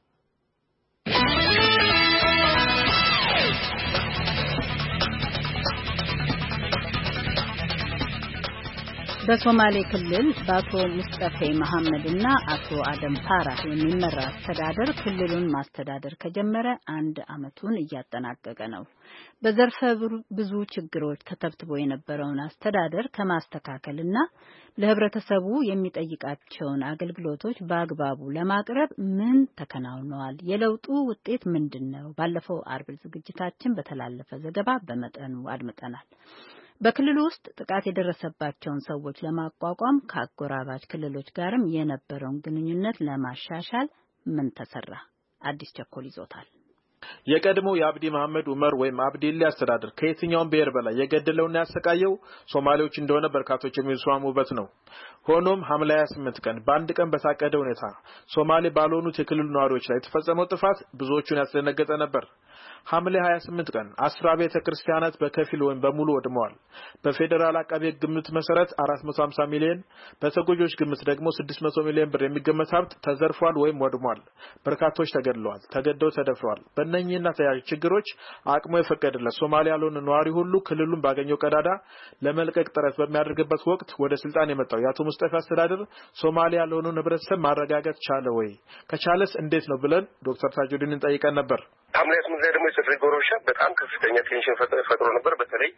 በሶማሌ ክልል በአቶ ሙስጠፌ መሐመድና አቶ አደም ፋራህ የሚመራ አስተዳደር ክልሉን ማስተዳደር ከጀመረ አንድ ዓመቱን እያጠናቀቀ ነው። በዘርፈ ብዙ ችግሮች ተተብትቦ የነበረውን አስተዳደር ከማስተካከልና ለህብረተሰቡ የሚጠይቃቸውን አገልግሎቶች በአግባቡ ለማቅረብ ምን ተከናውነዋል? የለውጡ ውጤት ምንድነው? ባለፈው አርብ ዝግጅታችን በተላለፈ ዘገባ በመጠኑ አድምጠናል። በክልሉ ውስጥ ጥቃት የደረሰባቸውን ሰዎች ለማቋቋም ከአጎራባች ክልሎች ጋርም የነበረውን ግንኙነት ለማሻሻል ምን ተሰራ? አዲስ ቸኮል ይዞታል። የቀድሞ የአብዲ መሐመድ ዑመር ወይም አብዲሌ አስተዳደር ከየትኛውም ብሔር በላይ የገደለውና ያሰቃየው ሶማሌዎች እንደሆነ በርካቶች የሚስማሙበት ነው። ሆኖም ሐምሌ 28 ቀን በአንድ ቀን በታቀደ ሁኔታ ሶማሌ ባልሆኑት የክልሉ ነዋሪዎች ላይ የተፈጸመው ጥፋት ብዙዎቹን ያስደነገጠ ነበር። ሐምሌ 28 ቀን 10 ቤተ ክርስቲያናት በከፊል ወይም በሙሉ ወድመዋል። በፌደራል አቃቤ ሕግ ግምት መሰረት 450 ሚሊዮን፣ በተጎጆች ግምት ደግሞ 600 ሚሊዮን ብር የሚገመት ሀብት ተዘርፏል ወይም ወድሟል። በርካቶች ተገድለዋል፣ ተገደው ተደፍረዋል። በእነኚህና ተያያዥ ችግሮች አቅሙ የፈቀደለት ሶማሌ ያልሆነ ነዋሪ ሁሉ ክልሉን ባገኘው ቀዳዳ ለመልቀቅ ጥረት በሚያደርግበት ወቅት ወደ ስልጣን የመጣው የአቶ ሙስጠፌ አስተዳደር ሶማሌ ያልሆነውን ህብረተሰብ ማረጋጋት ቻለ ወይ? ከቻለስ እንዴት ነው ብለን ዶክተር ታጁዲንን ጠይቀን ነበር። ሐምሌ 28 ደግሞ የተደረገው ረብሻ በጣም ከፍተኛ ቴንሽን ፈጥሮ ነበር። በተለይ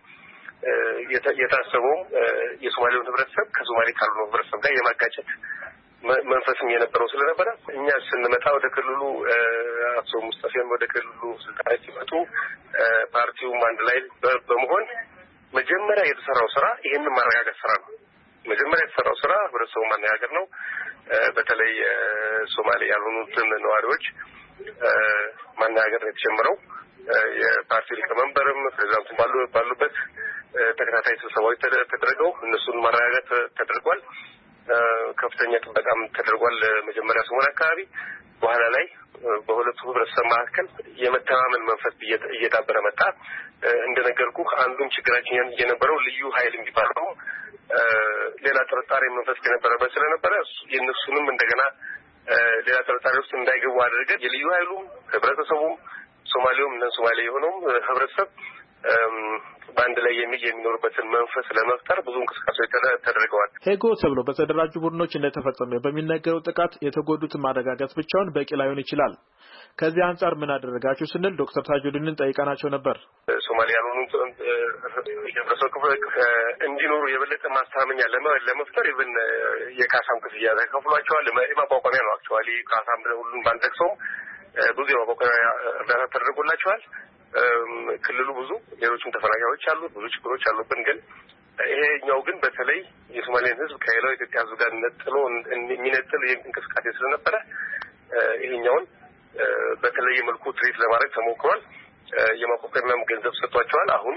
የታሰበውም የሶማሌውን ህብረተሰብ ከሶማሌ ካልሆነው ህብረተሰብ ጋር የማጋጨት መንፈስም የነበረው ስለነበረ እኛ ስንመጣ ወደ ክልሉ አቶ ሙስጠፌም ወደ ክልሉ ስልጣን ሲመጡ ፓርቲውም አንድ ላይ በመሆን መጀመሪያ የተሰራው ስራ ይሄንን ማረጋጋት ስራ ነው። መጀመሪያ የተሰራው ስራ ህብረተሰቡ ማነጋገር ነው። በተለይ ሶማሌ ያልሆኑትን ነዋሪዎች ማነጋገር ነው የተጀመረው። የፓርቲ ሊቀመንበርም ፕሬዝዳንቱ ባሉበት ተከታታይ ስብሰባዎች ተደረገው እነሱን ማረጋጋት ተደርጓል። ከፍተኛ ጥበቃም ተደርጓል። መጀመሪያ ሰሞን አካባቢ፣ በኋላ ላይ በሁለቱ ህብረተሰብ መካከል የመተማመን መንፈስ እየዳበረ መጣ። እንደነገርኩ አንዱም ችግራችን የነበረው ልዩ ኃይል የሚባለው ሌላ ጥርጣሬ መንፈስ የነበረበት ስለነበረ የእነሱንም እንደገና ሌላ ጥርጣሬ ውስጥ እንዳይገቡ አድርገን የልዩ ኃይሉም ህብረተሰቡም ሶማሌውም እና ሶማሌ የሆነውም ህብረተሰብ በአንድ ላይ የሚኖርበትን መንፈስ ለመፍጠር ብዙ እንቅስቃሴዎች ተደርገዋል። ሄጎ ተብሎ በተደራጁ ቡድኖች እንደተፈጸመ በሚነገረው ጥቃት የተጎዱትን ማረጋጋት ብቻውን በቂ ላይሆን ይችላል። ከዚህ አንጻር ምን አደረጋችሁ ስንል ዶክተር ታጁዲንን ጠይቀናቸው ነበር። ሶማሌ ያልሆኑ የህብረተሰብ ክፍል እንዲኖሩ የበለጠ ማስተማመኛ ለመፍጠር ይብን የካሳም ክፍያ ተከፍሏቸዋል። የማቋቋሚያ ነው አክቹዋሊ ካሳም ሁሉን ባንጠቅሰውም ብዙ የማቋቋሚያ እርዳታ ተደርጎላቸዋል። ክልሉ ብዙ ሌሎችም ተፈናቃዮች አሉ፣ ብዙ ችግሮች አሉብን። ግን ይሄኛው ግን በተለይ የሶማሌን ህዝብ ከሌላው የኢትዮጵያ ህዝብ ጋር ነጥሎ የሚነጥል እንቅስቃሴ ስለነበረ ይሄኛውን በተለየ መልኩ ትሪት ለማድረግ ተሞክሯል። የማቋቋሚያም ገንዘብ ሰጥቷቸዋል። አሁን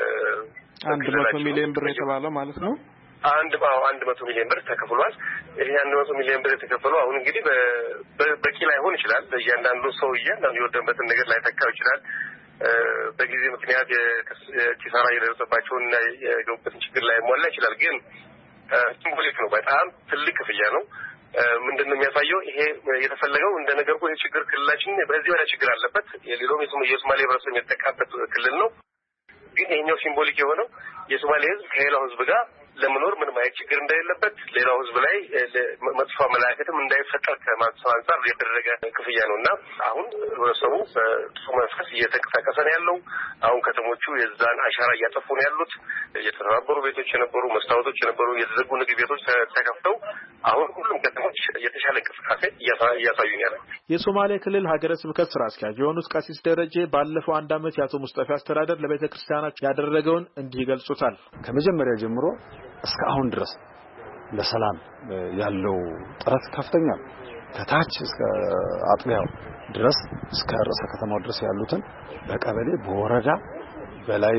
100 ሚሊዮን ብር የተባለው ማለት ነው። 100 ሚሊዮን ብር ተከፍሏል። ይሄ 100 ሚሊዮን ብር የተከፈለው አሁን እንግዲህ በቂ ላይሆን ይችላል። እያንዳንዱ ሰው የወደመበትን ነገር ላይ ተካው ይችላል። በጊዜ ምክንያት ኪሳራ የደረሰባቸውና የገቡበትን ችግር ላይ ሟላ ይችላል። ግን ሲምቦሊክ ነው። በጣም ትልቅ ክፍያ ነው። ምንድነው የሚያሳየው? ይሄ የተፈለገው እንደነገርኩ ይሄ ችግር ክልላችን በዚህ ወደ ችግር አለበት። የሌላው የሶማሌ ህብረተሰብ የተጠቃበት ክልል ነው። ግን ይሄኛው ሲምቦሊክ የሆነው የሶማሌ ህዝብ ከሌላው ህዝብ ጋር ለመኖር ምንም አይነት ችግር እንደሌለበት ሌላው ህዝብ ላይ መጥፎ አመለካከትም እንዳይፈጠር ከማሰብ አንጻር የተደረገ ክፍያ ነው እና አሁን ህብረተሰቡ በጥሩ መንፈስ እየተንቀሳቀሰ ነው ያለው። አሁን ከተሞቹ የዛን አሻራ እያጠፉ ነው ያሉት። የተሰባበሩ ቤቶች የነበሩ፣ መስታወቶች የነበሩ፣ የተዘጉ ንግድ ቤቶች ተከፍተው አሁን ሁሉም ከተሞች የተሻለ እንቅስቃሴ እያሳዩኝ ያለ። የሶማሌ ክልል ሀገረ ስብከት ስራ አስኪያጅ የሆኑት ቀሲስ ደረጀ ባለፈው አንድ ዓመት የአቶ ሙስጠፋ አስተዳደር ለቤተ ክርስቲያናት ያደረገውን እንዲህ ይገልጹታል። ከመጀመሪያ ጀምሮ እስከ አሁን ድረስ ለሰላም ያለው ጥረት ከፍተኛ ነው። ከታች እስከ አጥቢያው ድረስ እስከ ርዕሰ ከተማው ድረስ ያሉትን በቀበሌ በወረዳ በላይ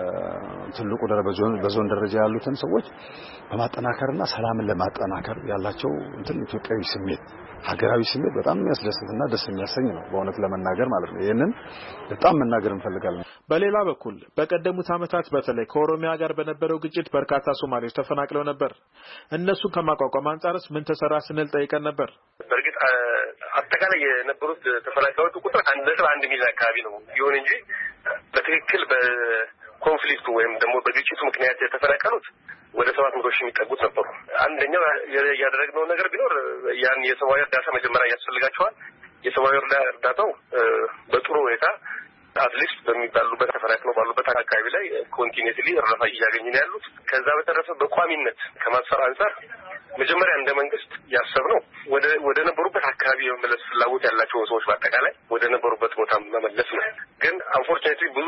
በትልቁ ደረጃ በዞን ደረጃ ያሉትን ሰዎች በማጠናከርና ሰላምን ለማጠናከር ያላቸው ኢትዮጵያዊ ስሜት ሀገራዊ ስሜት በጣም የሚያስደስትና ደስ የሚያሰኝ ነው በእውነት ለመናገር ማለት ነው። ይሄንን በጣም መናገር እንፈልጋለን። በሌላ በኩል በቀደሙት ዓመታት በተለይ ከኦሮሚያ ጋር በነበረው ግጭት በርካታ ሶማሌዎች ተፈናቅለው ነበር። እነሱን ከማቋቋም አንጻርስ ምን ተሰራ ስንል ጠይቀን ነበር። በእርግጥ አጠቃላይ የነበሩት ተፈናቃዮች ቁጥር 1.1 ሚሊዮን አካባቢ ነው። ይሁን እንጂ በትክክል በኮንፍሊክቱ ወይም ደግሞ በግጭቱ ምክንያት የተፈናቀሉት ወደ 700 ሺህ የሚጠጉት ነበሩ። አንደኛው ያደረግነው ነገር ቢኖር ያን የሰብአዊ እርዳታ መጀመሪያ ያስፈልጋቸዋል። የሰብአዊ እርዳታው በጥሩ ሁኔታ አትሊስት በሚባሉበት ተፈናቅለው ባሉበት አካባቢ ላይ ኮንቲኒዩስሊ እርዳታ እያገኙ ነው ያሉት። ከዛ በተረፈ በቋሚነት ከማስፈር አንጻር መጀመሪያ እንደ መንግስት ያሰብነው ወደ ነበሩበት አካባቢ የመመለስ ፍላጎት ያላቸው ሰዎች በአጠቃላይ ወደ ነበሩበት ቦታ መመለስ ነው። ግን አንፎርቹኔትሊ ብዙ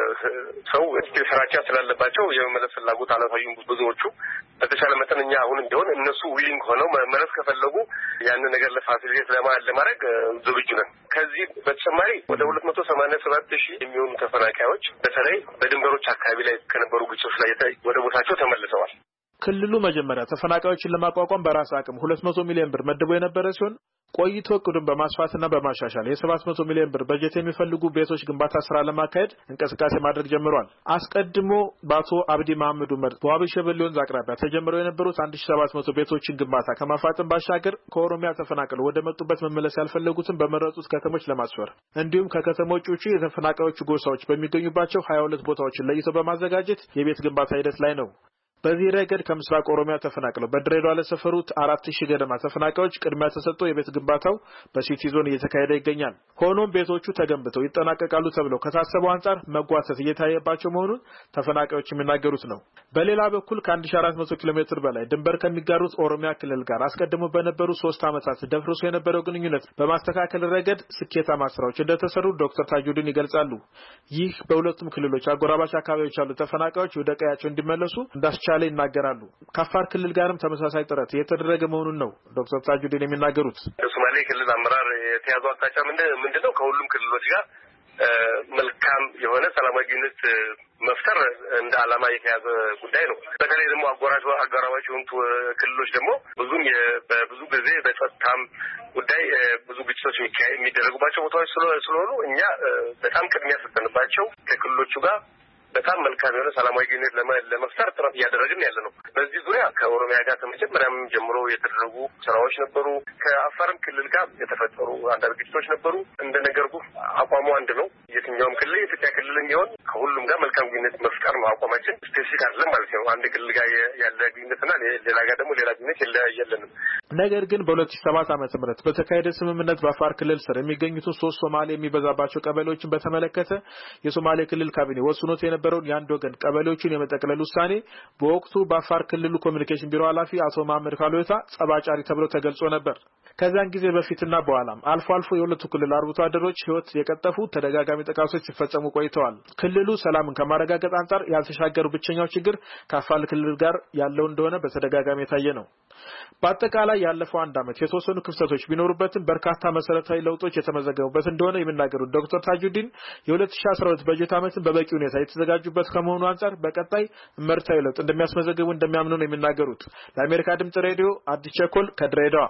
ሰው ስራቻ ስላለባቸው የመመለስ ፍላጎት አላሳዩም ብዙዎቹ። በተሻለ መጠን እኛ አሁንም ቢሆን እነሱ ዊሊንግ ሆነው መመለስ ከፈለጉ ያንን ነገር ለፋሲሊቴት ለማድረግ ዝግጁ ነን። ከዚህ በተጨማሪ ወደ 287 ሺህ የሚሆኑ ተፈናቃዮች በተለይ በድንበሮች አካባቢ ላይ ከነበሩ ግጭቶች ላይ ወደ ቦታቸው ተመልሰዋል። ክልሉ መጀመሪያ ተፈናቃዮችን ለማቋቋም በራስ አቅም 200 ሚሊዮን ብር መድቦ የነበረ ሲሆን ቆይቶ እቅዱን በማስፋትና በማሻሻል የ700 ሚሊዮን ብር በጀት የሚፈልጉ ቤቶች ግንባታ ስራ ለማካሄድ እንቅስቃሴ ማድረግ ጀምሯል። አስቀድሞ በአቶ አብዲ መሐመድ ዑመር በዋቢ ሸበሌ ወንዝ አቅራቢያ ተጀምረው የነበሩት 1700 ቤቶችን ግንባታ ከማፋጠን ባሻገር ከኦሮሚያ ተፈናቅለው ወደ መጡበት መመለስ ያልፈለጉትን በመረጡት ከተሞች ለማስፈር እንዲሁም ከከተሞች ውጪ የተፈናቃዮቹ ጎሳዎች በሚገኙባቸው 22 ቦታዎችን ለይተው በማዘጋጀት የቤት ግንባታ ሂደት ላይ ነው። በዚህ ረገድ ከምስራቅ ኦሮሚያ ተፈናቅለው በድሬዳዋ ለሰፈሩት 4000 ገደማ ተፈናቃዮች ቅድሚያ ተሰጥቶ የቤት ግንባታው በሲቲ ዞን እየተካሄደ ይገኛል። ሆኖም ቤቶቹ ተገንብተው ይጠናቀቃሉ ተብለው ከታሰበው አንጻር መጓተት እየታየባቸው መሆኑን ተፈናቃዮች የሚናገሩት ነው። በሌላ በኩል ከ1400 ኪሎ ሜትር በላይ ድንበር ከሚጋሩት ኦሮሚያ ክልል ጋር አስቀድሞ በነበሩ 3 ዓመታት ደፍርሶ የነበረው ግንኙነት በማስተካከል ረገድ ስኬታማ ስራዎች እንደተሰሩ ዶክተር ታጁዲን ይገልጻሉ። ይህ በሁለቱም ክልሎች አጎራባች አካባቢዎች ያሉ ተፈናቃዮች ወደ ቀያቸው እንዲመለሱ እንዳስቻለ ይናገራሉ። ከአፋር ክልል ጋርም ተመሳሳይ ጥረት እየተደረገ መሆኑን ነው ዶክተር ታጁዲን የሚናገሩት። የሶማሌ ክልል አመራር የተያዘው አቅጣጫ ምንድነው? ከሁሉም ክልሎች ጋር መልካም የሆነ ሰላማዊ ግንኙነት መፍጠር እንደ ዓላማ የተያዘ ጉዳይ ነው። በተለይ ደግሞ አጎራባች የሆኑት ክልሎች ደግሞ በብዙ ጊዜ በጸጥታም ጉዳይ ብዙ ግጭቶች የሚደረጉባቸው ቦታዎች ስለሆኑ እኛ በጣም ቅድሚያ ሰጥተንባቸው ከክልሎቹ ጋር በጣም መልካም የሆነ ሰላማዊ ግንኙነት ለመፍጠር ጥረት እያደረግን ያለ ነው። በዚህ ዙሪያ ከኦሮሚያ ጋር ከመጀመሪያም ጀምሮ የተደረጉ ስራዎች ነበሩ። ከአፋርም ክልል ጋር የተፈጠሩ አንዳንድ ግጭቶች ነበሩ። እንደነገርኩ አቋሙ አንድ ነው። የትኛውም ክልል የኢትዮጵያ ክልል የሚሆን ከሁሉም ጋር መልካም ግንኙነት መፍጠር ነው አቋማችን። ስፔሲፊክ አይደለም ማለት ነው። አንድ ክልል ጋር ያለ ግንኙነትና ሌላ ጋር ደግሞ ሌላ ግንኙነት የለንም። ነገር ግን በ2007 ዓ.ም በተካሄደ ስምምነት በአፋር ክልል ስር የሚገኙትን 3 ሶማሌ የሚበዛባቸው ቀበሌዎችን በተመለከተ የሶማሌ ክልል ካቢኔ ወስኖት የነበረውን የአንድ ወገን ቀበሌዎችን የመጠቅለል ውሳኔ በወቅቱ በአፋር ክልሉ ኮሚኒኬሽን ቢሮ ኃላፊ አቶ መሐመድ ካሎታ ጸባጫሪ ተብሎ ተገልጾ ነበር። ከዛን ጊዜ በፊትና በኋላም አልፎ አልፎ የሁለቱ ክልል አርብቶ አደሮች ህይወት የቀጠፉ ተደጋጋሚ ጥቃቶች ሲፈጸሙ ቆይተዋል። ክልሉ ሰላምን ከማረጋገጥ አንጻር ያልተሻገሩ ብቸኛው ችግር ከአፋር ክልል ጋር ያለው እንደሆነ በተደጋጋሚ የታየ ነው። በአጠቃላይ ያለፈው አንድ ዓመት የተወሰኑ ክፍተቶች ቢኖሩበትም በርካታ መሰረታዊ ለውጦች የተመዘገቡበት እንደሆነ የሚናገሩት ዶክተር ታጁዲን የ2012 በጀት ዓመትን በበቂ ሁኔታ የተዘጋጁበት ከመሆኑ አንጻር በቀጣይ እመርታዊ ለውጥ እንደሚያስመዘግቡ እንደሚያምኑ ነው የሚናገሩት። ለአሜሪካ ድምጽ ሬዲዮ አዲስ ቸኮል ከድሬዳዋ።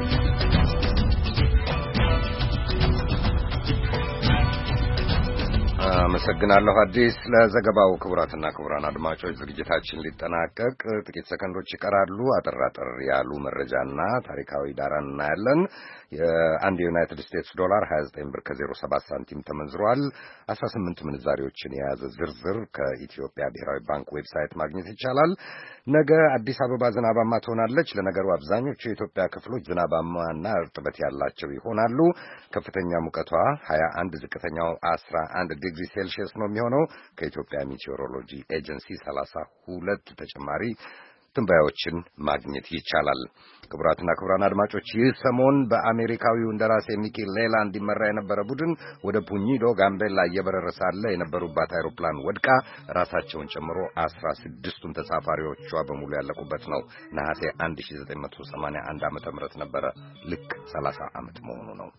አመሰግናለሁ አዲስ ለዘገባው። ክቡራትና ክቡራን አድማጮች ዝግጅታችን ሊጠናቀቅ ጥቂት ሰከንዶች ይቀራሉ። አጠር ያሉ መረጃና ታሪካዊ ዳራን እናያለን። የአንድ የዩናይትድ ስቴትስ ዶላር 29 ብር ከ07 ሳንቲም ተመንዝሯል። 18 ምንዛሬዎችን የያዘ ዝርዝር ከኢትዮጵያ ብሔራዊ ባንክ ዌብሳይት ማግኘት ይቻላል። ነገ አዲስ አበባ ዝናባማ ትሆናለች። ለነገሩ አብዛኞቹ የኢትዮጵያ ክፍሎች ዝናባማና እርጥበት ያላቸው ይሆናሉ። ከፍተኛ ሙቀቷ 21፣ ዝቅተኛው 11 ዲግሪ ሴልሺየስ ነው የሚሆነው። ከኢትዮጵያ ሜቴዎሮሎጂ ኤጀንሲ 32 ተጨማሪ ትንበያዎችን ማግኘት ይቻላል። ክቡራትና ክቡራን አድማጮች ይህ ሰሞን በአሜሪካዊው እንደራሴ ሚኪ ሌላንድ ይመራ የነበረ ቡድን ወደ ፑኒዶ ጋምቤላ እየበረረ ሳለ የነበሩባት አይሮፕላን ወድቃ ራሳቸውን ጨምሮ 16ቱም ተሳፋሪዎቿ በሙሉ ያለቁበት ነው። ነሐሴ 1981 ዓመተ ምህረት ነበረ። ልክ 30 ዓመት መሆኑ ነው።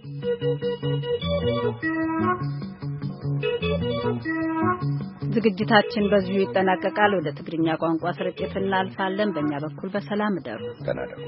ዝግጅታችን በዚሁ ይጠናቀቃል። ወደ ትግርኛ ቋንቋ ስርጭት እናልፋለን። በእኛ በኩል በሰላም እደሩ። ተናደሩ።